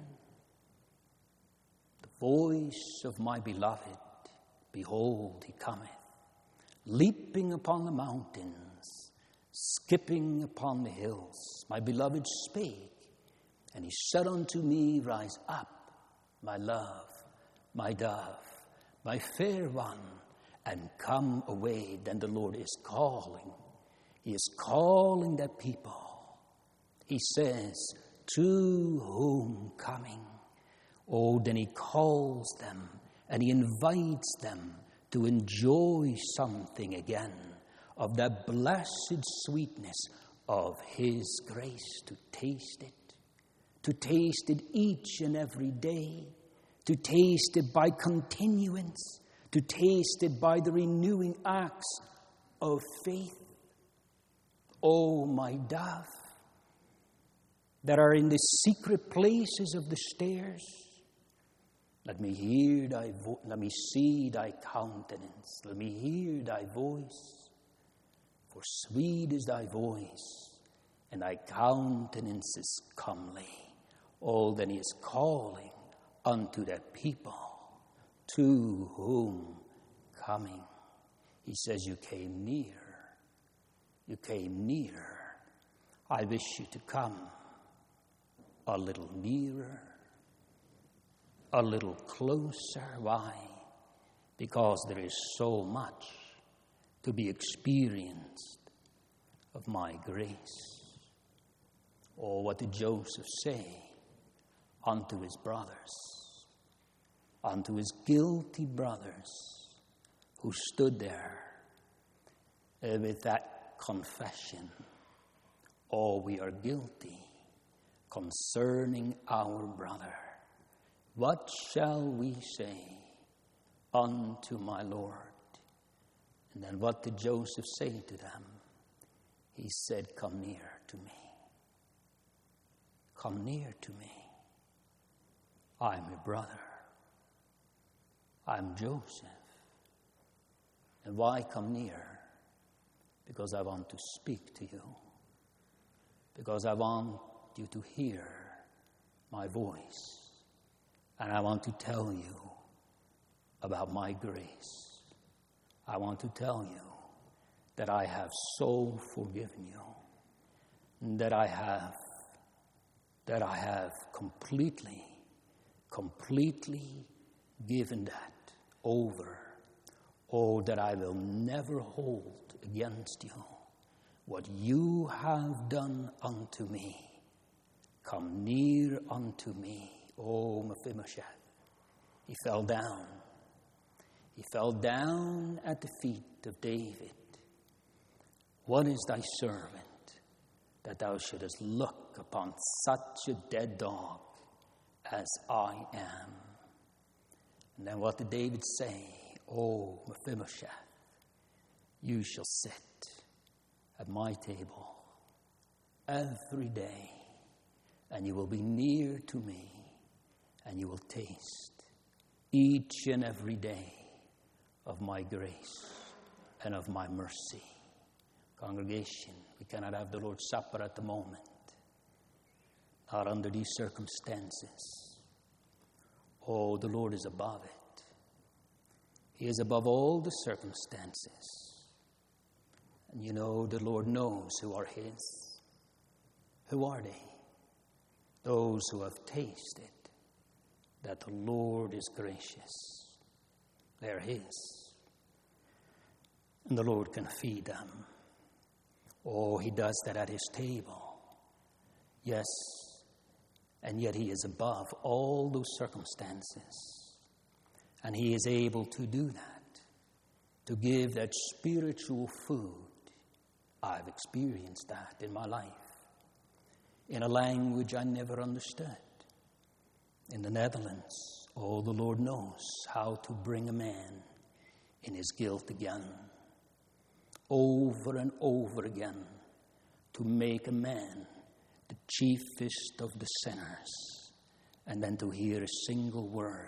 The voice of my beloved, behold, he cometh, leaping upon the mountains, skipping upon the hills. My beloved spake, and he said unto me, rise up, my love, my dove, my fair one, and come away. Then the Lord is calling. He is calling that people. He says, to whom coming? Oh, then he calls them and he invites them to enjoy something again of that blessed sweetness of his grace, to taste it each and every day, to taste it by continuance, to taste it by the renewing acts of faith. Oh, my dove, that are in the secret places of the stairs, let me hear thy let me see thy countenance, let me hear thy voice, for sweet is thy voice, and thy countenance is comely. Oh, then he is calling unto that people to whom coming. He says, you came near. You came near. I wish you to come a little nearer, a little closer. Why? Because there is so much to be experienced of my grace. Oh, what did Joseph say unto his brothers, unto his guilty brothers who stood there with that confession? Oh, we are guilty concerning our brother. What shall we say unto my Lord? And then what did Joseph say to them? He said, come near to me. Come near to me. I'm your brother. I'm Joseph. And why come near? Because I want to speak to you. Because I want you to hear my voice. And I want to tell you about my grace. I want to tell you that I have so forgiven you, that I have completely given that over. Oh, that I will never hold against you what you have done unto me. Come near unto me. Oh, Mephibosheth. He fell down. He fell down at the feet of David. What is thy servant that thou shouldest look upon such a dead dog as I am? And then what did David say? Oh, Mephibosheth, you shall sit at my table every day, and you will be near to me, and you will taste each and every day of my grace and of my mercy. Congregation, we cannot have the Lord's Supper at the moment, not under these circumstances. Oh, the Lord is above it. He is above all the circumstances. And you know, the Lord knows who are His. Who are they? Those who have tasted that the Lord is gracious. They're His. And the Lord can feed them. Oh, He does that at His table. Yes, and yet He is above all those circumstances. And He is able to do that, to give that spiritual food. I've experienced that in my life, in a language I never understood. In the Netherlands, oh, the Lord knows how to bring a man in his guilt again, over and over again, to make a man the chiefest of the sinners, and then to hear a single word.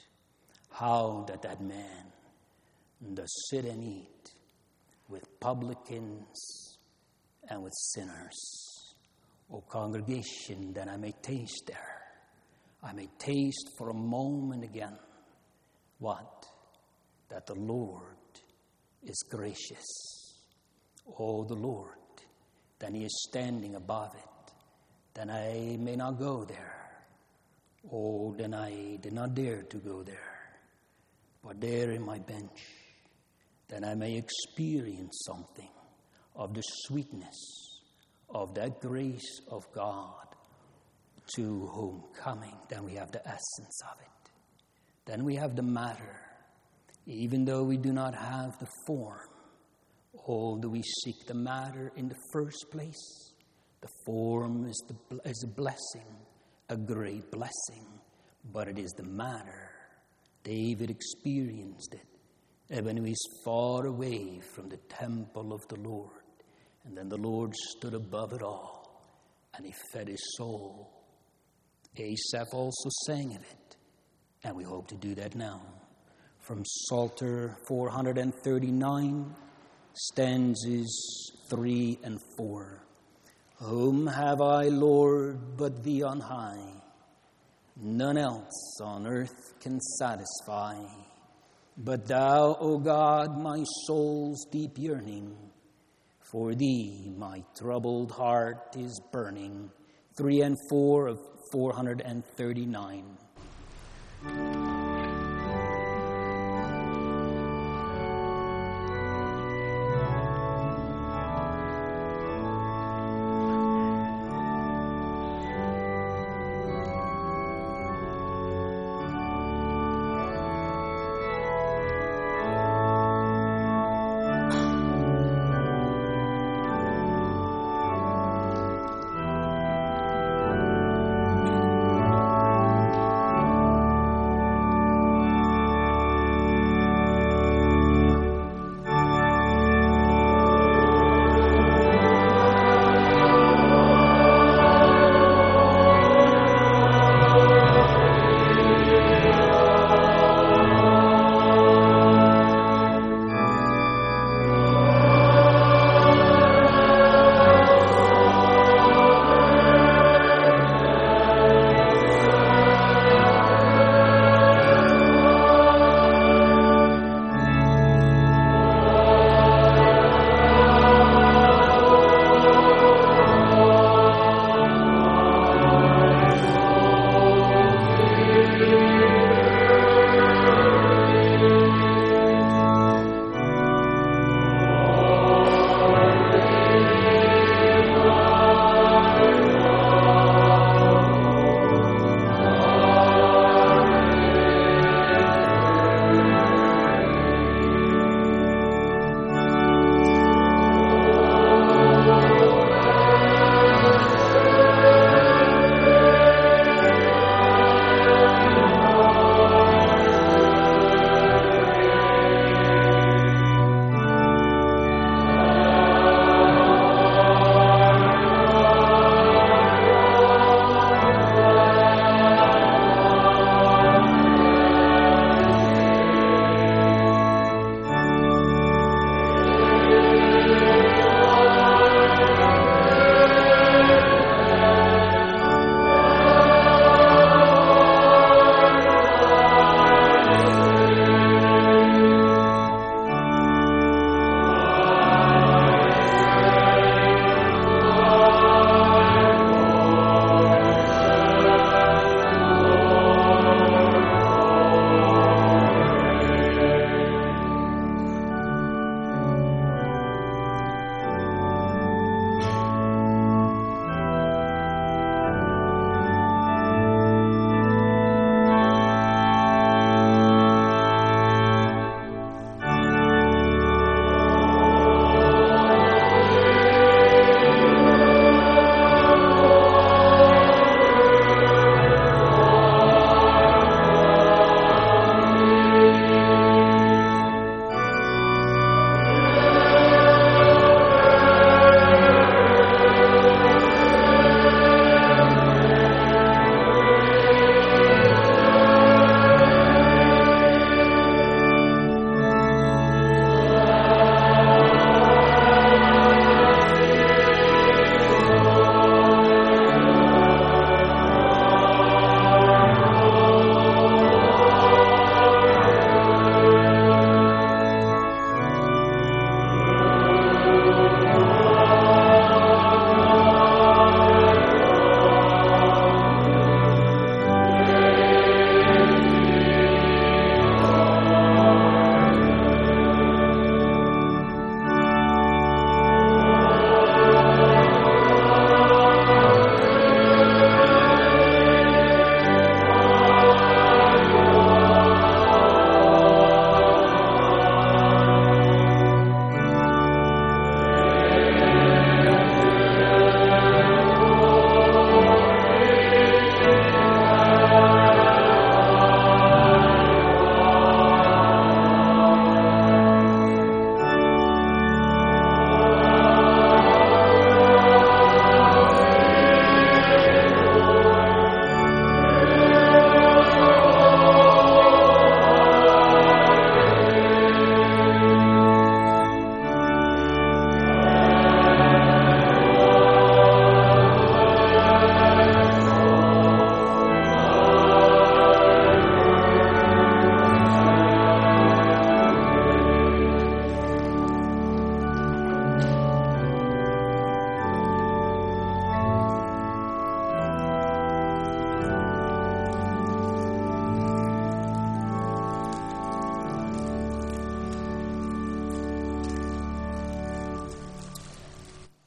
How that man does sit and eat with publicans and with sinners. O congregation, that I may taste there. I may taste for a moment again what? That the Lord is gracious. Oh, the Lord, then He is standing above it. Then I may not go there. Oh, then I did not dare to go there. But there in my bench, then I may experience something of the sweetness of that grace of God, to whom coming. Then we have the essence of it. Then we have the matter. Even though we do not have the form, oh, do we seek the matter in the first place? The form is a blessing, a great blessing, but it is the matter. David experienced it, and when he was far away from the temple of the Lord, and then the Lord stood above it all, and He fed his soul. Asaph also sang of it, and we hope to do that now. From Psalter 439, stanzas 3 and 4. Whom have I, Lord, but thee on high? None else on earth can satisfy. But thou, O God, my soul's deep yearning, for thee my troubled heart is burning. 3 and 4 of 439.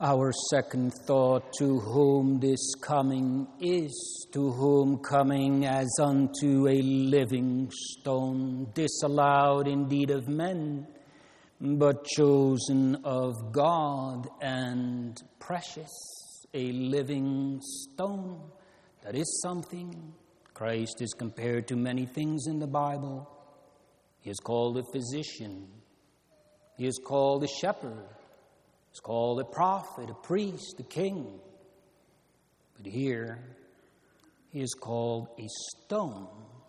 Our second thought, to whom this coming is, to whom coming as unto a living stone, disallowed indeed of men, but chosen of God and precious, a living stone. That is something. Christ is compared to many things in the Bible. He is called a physician. He is called a shepherd. He's called a prophet, a priest, a king. But here, he is called a stone.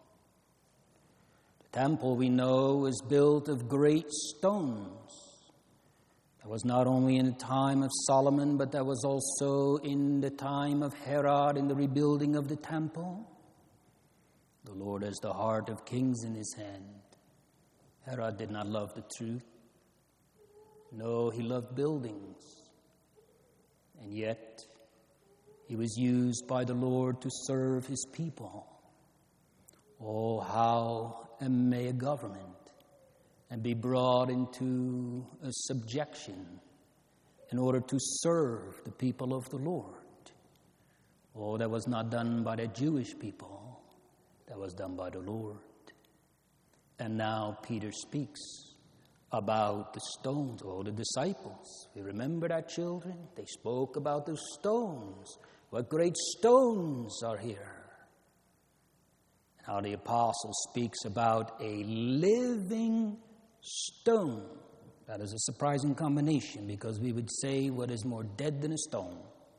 The temple, we know, was built of great stones. That was not only in the time of Solomon, but that was also in the time of Herod in the rebuilding of the temple. The Lord has the heart of kings in his hand. Herod did not love the truth. No, he loved buildings. And yet, he was used by the Lord to serve his people. Oh, how may a government and be brought into a subjection in order to serve the people of the Lord. Oh, that was not done by the Jewish people. That was done by the Lord. And now Peter speaks about the stones. Oh, the disciples. We remember that, children? They spoke about the stones. What great stones are here. And how the apostle speaks about a living stone. That is a surprising combination, because we would say, what is more dead than a stone?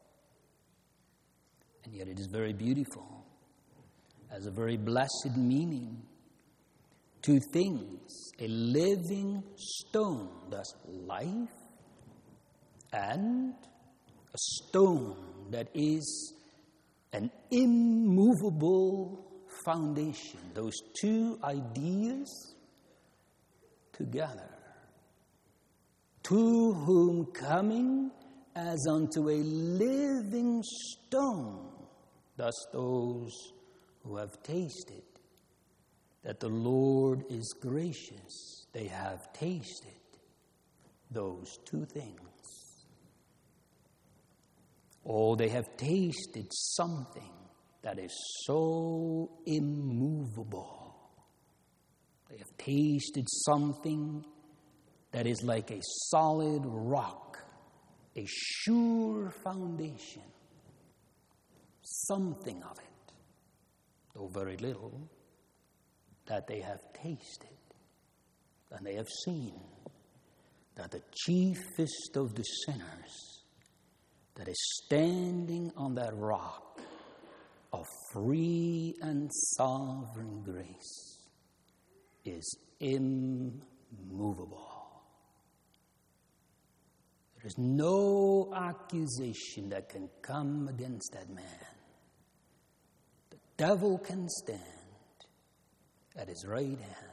And yet it is very beautiful. Has a very blessed meaning. Two things: a living stone, thus life, and a stone that is an immovable foundation. Those two ideas together. To whom coming as unto a living stone, thus those who have tasted that the Lord is gracious, they have tasted those two things. Oh, they have tasted something that is so immovable. They have tasted something that is like a solid rock, a sure foundation. Something of it, though very little, that they have tasted, and they have seen that the chiefest of the sinners that is standing on that rock of free and sovereign grace is immovable. There is no accusation that can come against that man. The devil can stand at his right hand.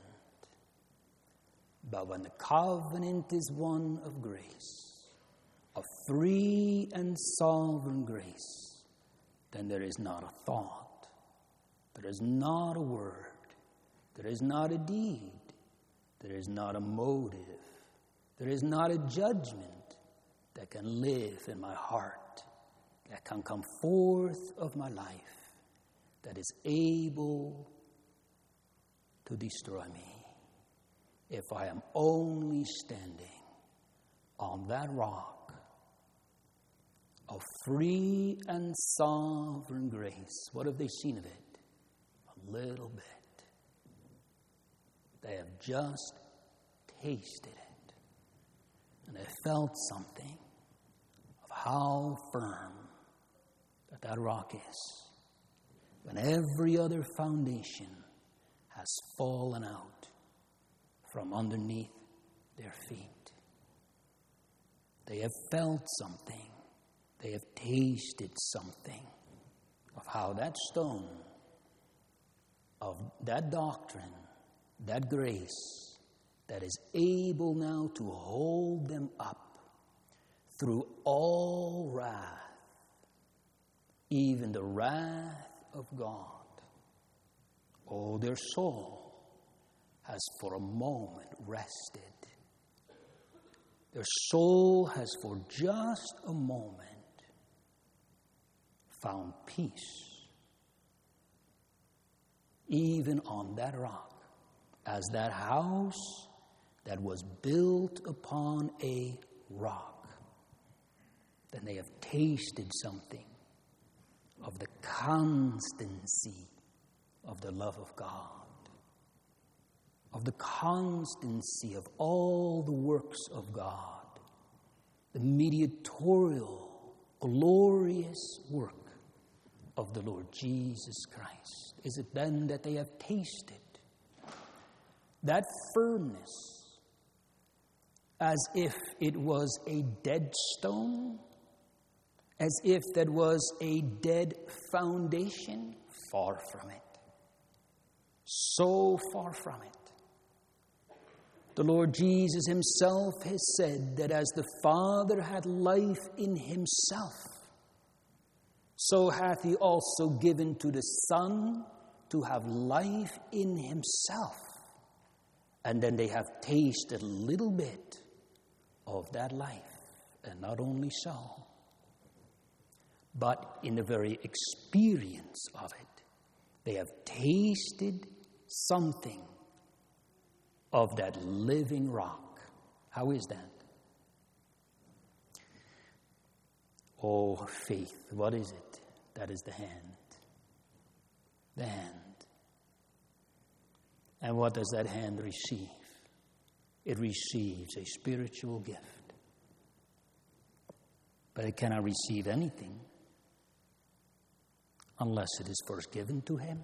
But when the covenant is one of grace, of free and sovereign grace, then there is not a thought, there is not a word, there is not a deed, there is not a motive, there is not a judgment that can live in my heart, that can come forth of my life, that is able to destroy me, if I am only standing on that rock of free and sovereign grace. What have they seen of it? A little bit. They have just tasted it, and they felt something of how firm that rock is, when every other foundation has fallen out from underneath their feet. They have felt something. They have tasted something of how that stone, of that doctrine, that grace, that is able now to hold them up through all wrath, even the wrath of God. Oh, their soul has for a moment rested. their soul has for just a moment found peace, even on that rock, as that house that was built upon a rock. Then they have tasted something of the constancy of the love of God, of the constancy of all the works of God, the mediatorial, glorious work of the Lord Jesus Christ. Is it then that they have tasted that firmness as if it was a dead stone, as if that was a dead foundation? Far from it. So far from it. The Lord Jesus himself has said that as the Father had life in himself, so hath he also given to the Son to have life in himself. And then they have tasted a little bit of that life. And not only so, but in the very experience of it, they have tasted something of that living rock. How is that? Oh, faith, what is it? That is the hand. The hand. And what does that hand receive? It receives a spiritual gift. But it cannot receive anything unless it is first given to him.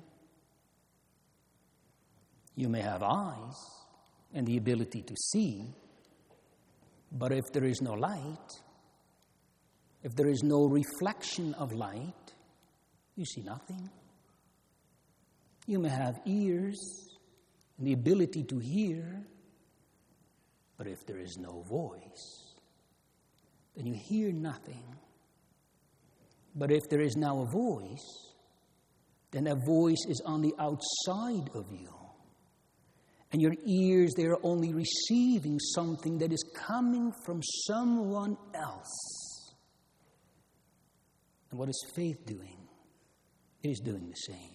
You may have eyes and the ability to see, but if there is no light, if there is no reflection of light, you see nothing. You may have ears and the ability to hear, but if there is no voice, then you hear nothing. But if there is now a voice, then that voice is on the outside of you. And your ears, they are only receiving something that is coming from someone else. And what is faith doing? It is doing the same.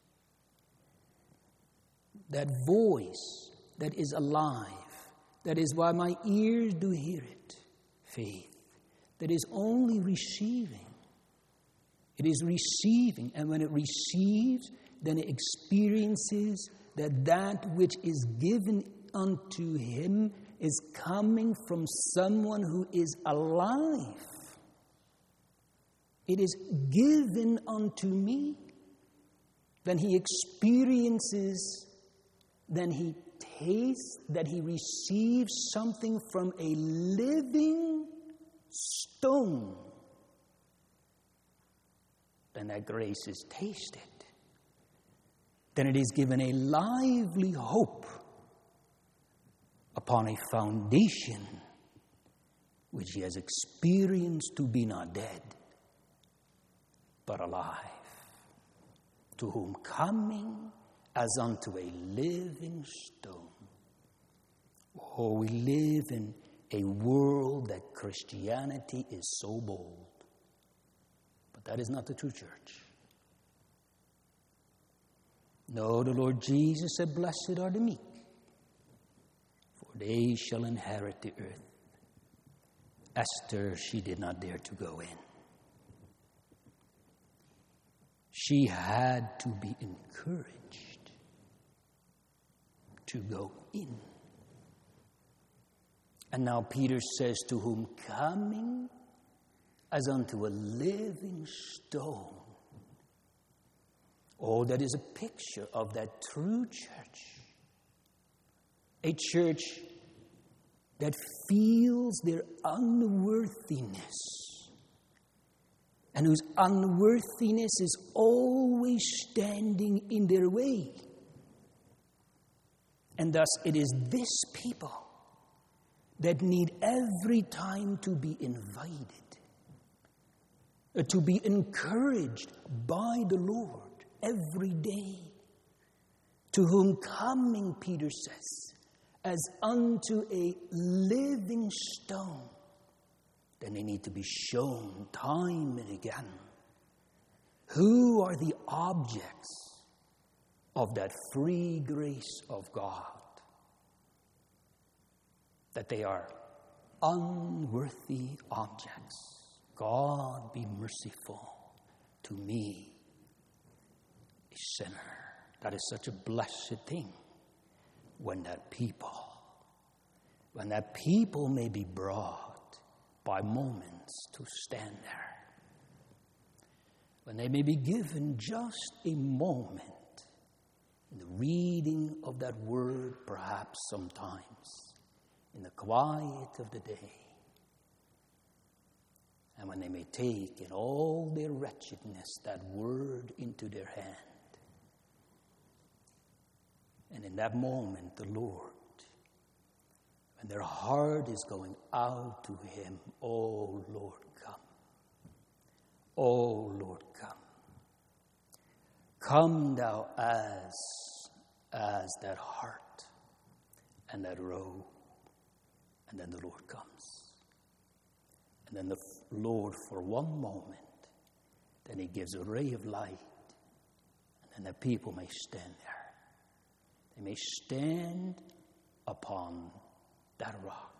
That voice that is alive, that is why my ears do hear it. Faith that is only receiving. It is receiving, and when it receives, then it experiences that which is given unto him is coming from someone who is alive. It is given unto me. Then he experiences, then he tastes, that he receives something from a living stone. Then that grace is tasted. Then it is given a lively hope upon a foundation which he has experienced to be not dead, but alive, to whom coming as unto a living stone. Oh, we live in a world that Christianity is so bold. But that is not the true church. No, the Lord Jesus said, "Blessed are the meek, for they shall inherit the earth." Esther, she did not dare to go in. She had to be encouraged to go in. And now Peter says, "To whom coming as unto a living stone." Oh, that is a picture of that true church. A church that feels their unworthiness and whose unworthiness is always standing in their way. And thus it is this people that need every time to be invited, to be encouraged by the Lord every day. To whom coming, Peter says, as unto a living stone, then they need to be shown time and again who are the objects of that free grace of God. That they are unworthy objects. God be merciful to me, a sinner. That is such a blessed thing when that people may be brought by moments to stand there. When they may be given just a moment in the reading of that word, perhaps sometimes in the quiet of the day. And when they may take in all their wretchedness that word into their hand. And in that moment, the Lord, when their heart is going out to Him, oh Lord, come. Oh Lord, come. Come thou as that heart and that robe. And then the Lord comes. And then the Lord, for one moment, then He gives a ray of light. And then the people may stand there. They may stand upon that rock,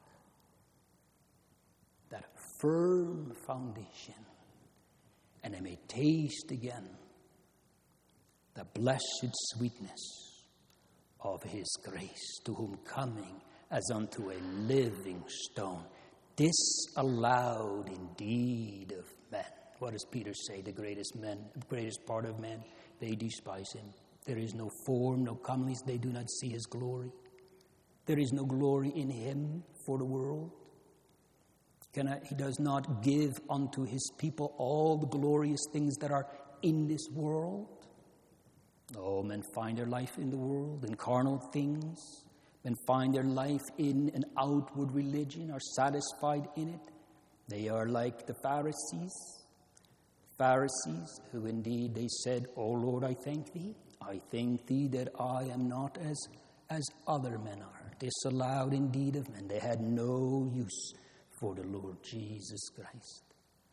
that firm foundation, and they may taste again the blessed sweetness of His grace, to whom coming as unto a living stone, disallowed indeed of men. What does Peter say? The greatest part of men, they despise Him. There is no form, no comeliness. They do not see His glory. There is no glory in Him for the world. He does not give unto His people all the glorious things that are in this world. Oh, men find their life in the world, in carnal things. Men find their life in an outward religion, are satisfied in it. They are like the Pharisees. Pharisees, who indeed they said, O Lord, I thank Thee. I thank Thee that I am not as other men are, disallowed indeed of men. They had no use for the Lord Jesus Christ.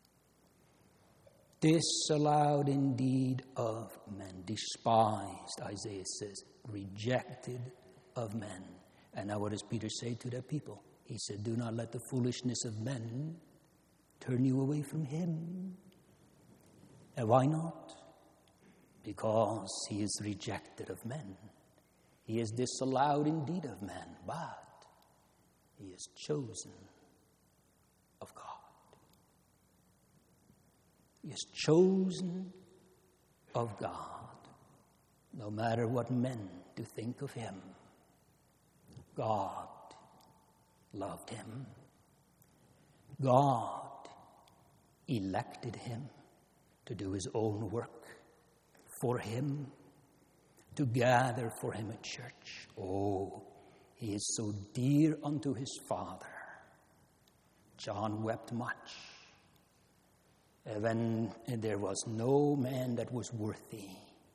Disallowed indeed of men, despised, Isaiah says, rejected of men. And now what does Peter say to the people? He said, do not let the foolishness of men turn you away from Him. And why not? Because He is rejected of men. He is disallowed indeed of men, but He is chosen of God. He is chosen of God. No matter what men do think of Him, God loved Him. God elected Him to do His own work for Him, to gather for Him a church. Oh, He is so dear unto His Father. John wept much when there was no man that was worthy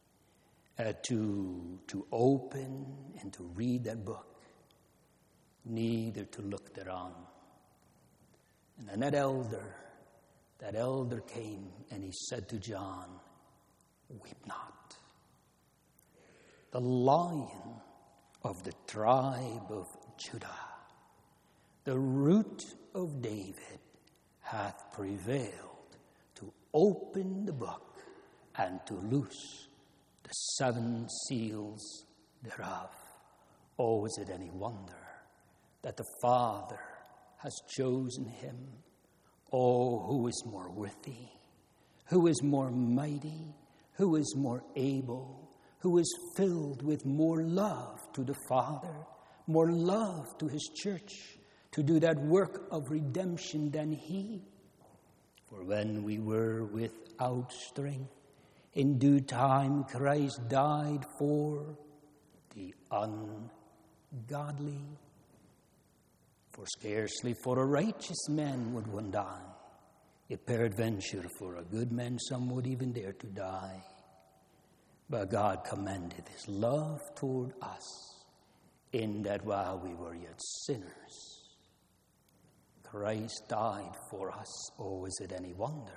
to open and to read that book, neither to look thereon. And then that elder came and he said to John, weep not. The Lion of the tribe of Judah, the Root of David, hath prevailed to open the book and to loose the 7 seals thereof. Oh, is it any wonder that the Father has chosen Him? Oh, who is more worthy? Who is more mighty? Who is more able? Who is filled with more love to the Father, more love to His church, to do that work of redemption than He? For when we were without strength, in due time Christ died for the ungodly. For scarcely for a righteous man would one die. If peradventure for a good man some would even dare to die. But God commended His love toward us, in that while we were yet sinners, Christ died for us. Oh, is it any wonder?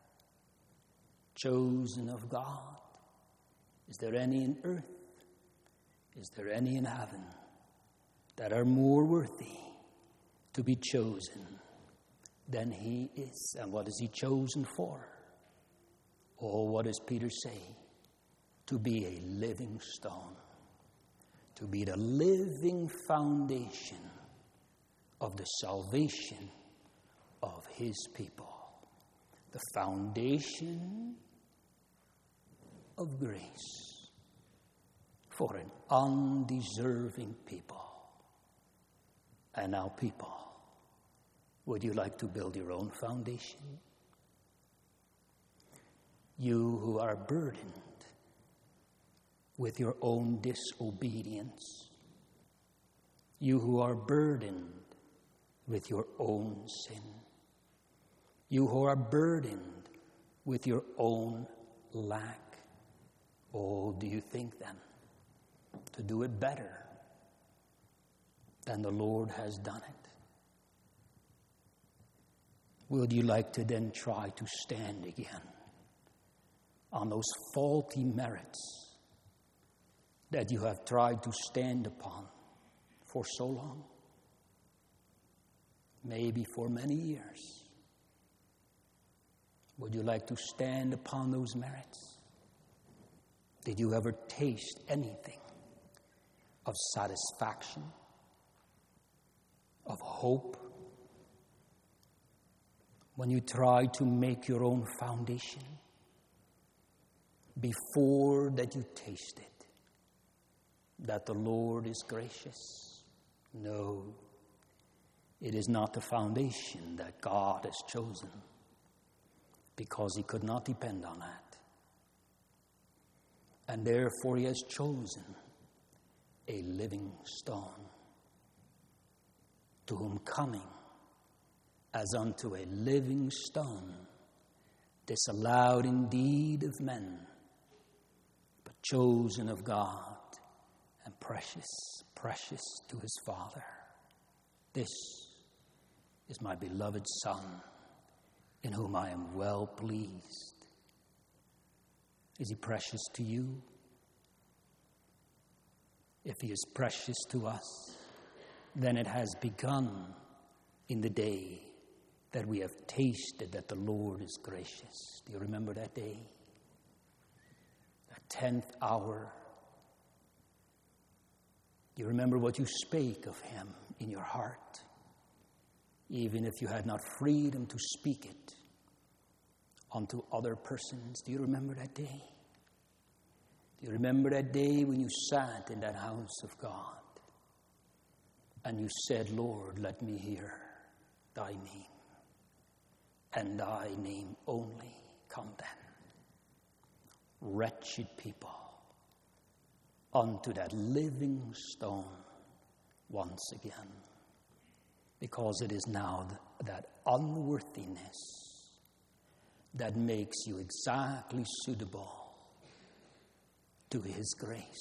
Chosen of God. Is there any in earth? Is there any in heaven that are more worthy to be chosen than he is? And what is he chosen for? Oh, what does Peter say? To be a living stone. To be the living foundation of the salvation of his people. The foundation of grace for an undeserving people. And now, people, would you like to build your own foundation? You who are burdened with your own disobedience. You who are burdened with your own sin. You who are burdened with your own lack. Oh, do you think then to do it better than the Lord has done it? Would you like to then try to stand again on those faulty merits that you have tried to stand upon for so long? Maybe for many years. Would you like to stand upon those merits? Did you ever taste anything of satisfaction, of hope, when you try to make your own foundation before that you tasted that the Lord is gracious? No, it is not the foundation that God has chosen, because he could not depend on that. And therefore he has chosen a living stone, to whom coming as unto a living stone, disallowed indeed of men, but chosen of God, and precious, precious to his Father. This is my beloved Son, in whom I am well pleased. Is he precious to you? If he is precious to us, then it has begun in the day that we have tasted that the Lord is gracious. Do you remember that day? That 10th hour. Do you remember what you spake of him in your heart? Even if you had not freedom to speak it unto other persons. Do you remember that day? Do you remember that day when you sat in that house of God and you said, Lord, let me hear thy name, and thy name only. Come then, wretched people, unto that living stone once again, because it is now that unworthiness that makes you exactly suitable to his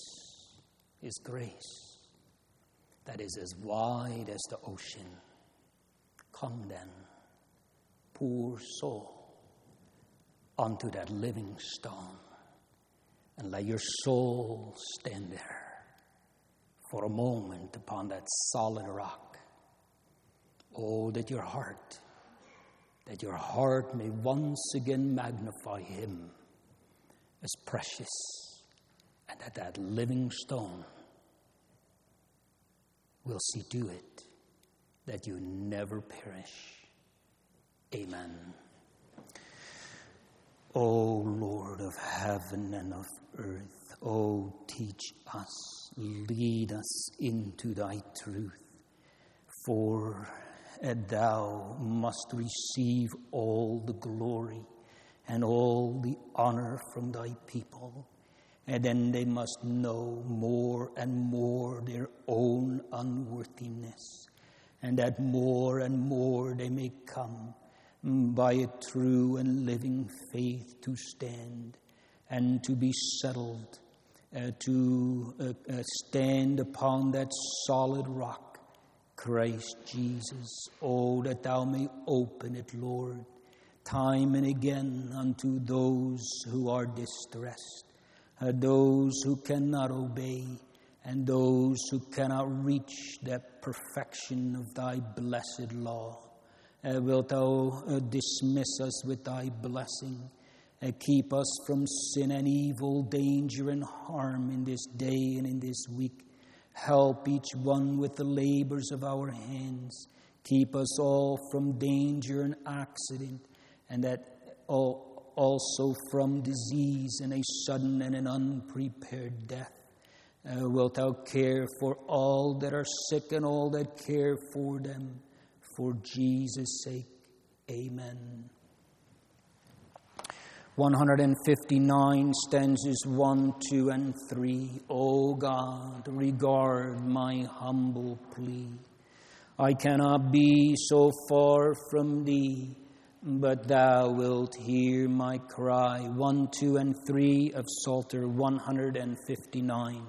grace that is as wide as the ocean. Come then, poor soul, unto that living stone, and let your soul stand there for a moment upon that solid rock. Oh, that your heart may once again magnify him as precious, and that living stone will see to it that you never perish. Amen. O Lord of heaven and of earth, O teach us, lead us into thy truth, for thou must receive all the glory and all the honor from thy people. And then they must know more and more their own unworthiness, and that more and more they may come by a true and living faith to stand and to be settled to stand upon that solid rock, Christ Jesus. Oh, that thou may open it, Lord, time and again unto those who are distressed, those who cannot obey, and those who cannot reach that perfection of thy blessed law. Wilt thou dismiss us with thy blessing? Keep us from sin and evil, danger and harm in this day and in this week. Help each one with the labors of our hands. Keep us all from danger and accident, and that also from disease and a sudden and an unprepared death. Wilt thou care for all that are sick and all that care for them? For Jesus' sake, amen. 159 stanzas 1, 2, and 3. O God, regard my humble plea. I cannot be so far from thee, but thou wilt hear my cry. 1, 2, and 3 of Psalter 159.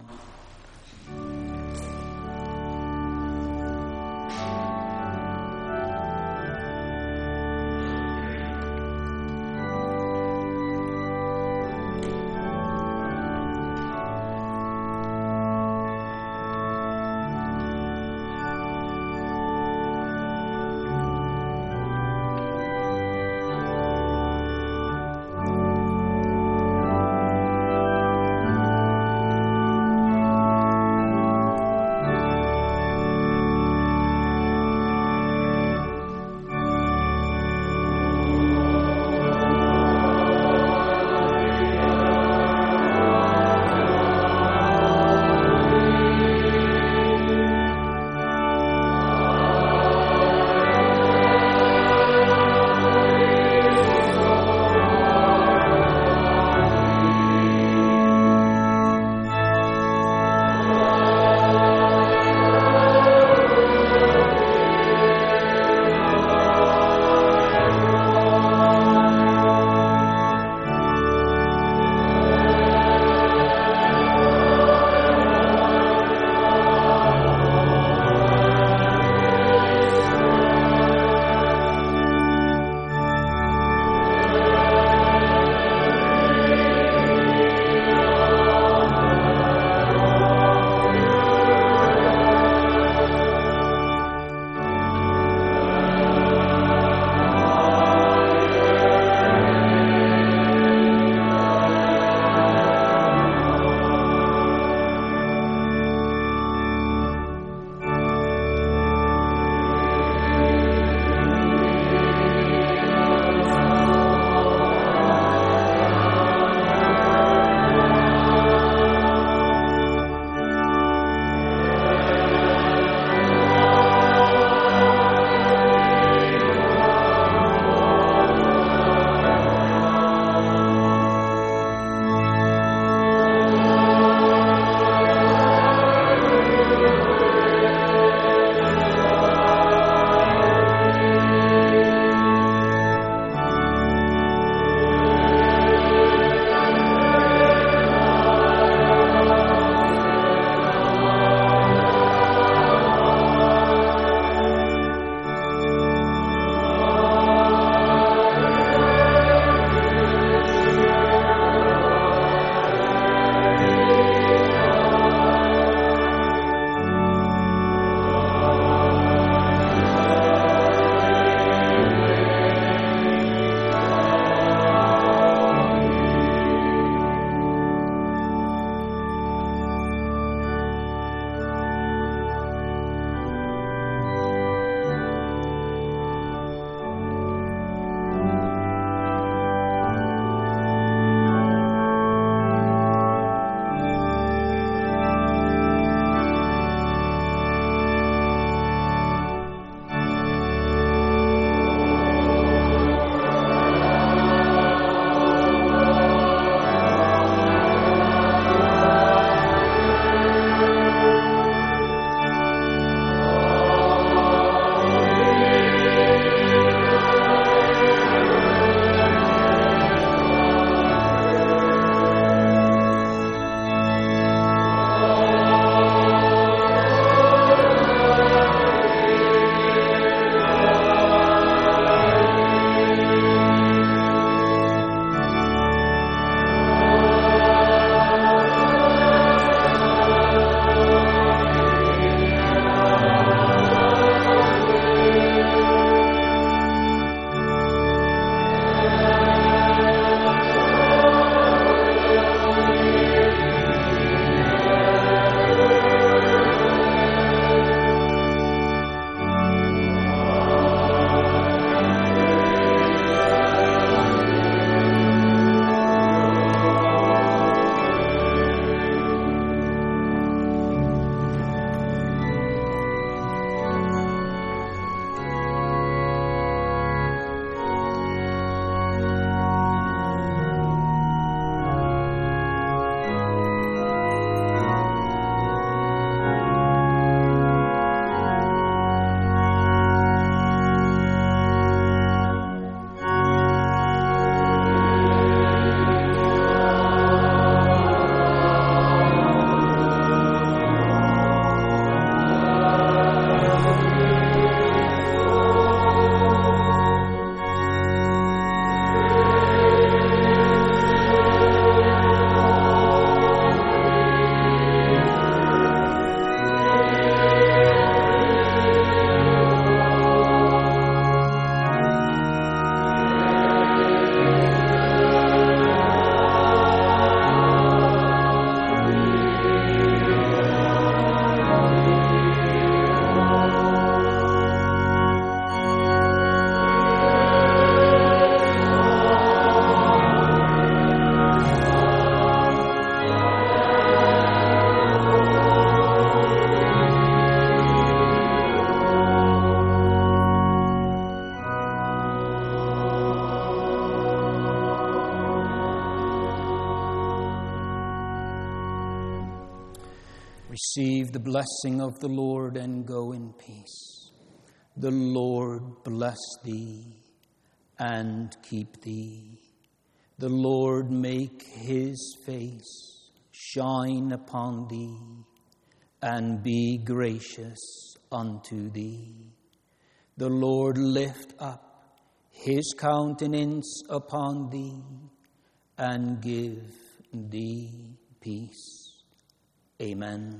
Receive the blessing of the Lord and go in peace. The Lord bless thee and keep thee. The Lord make his face shine upon thee and be gracious unto thee. The Lord lift up his countenance upon thee and give thee peace. Amen.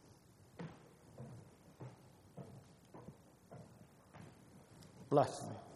Bless them.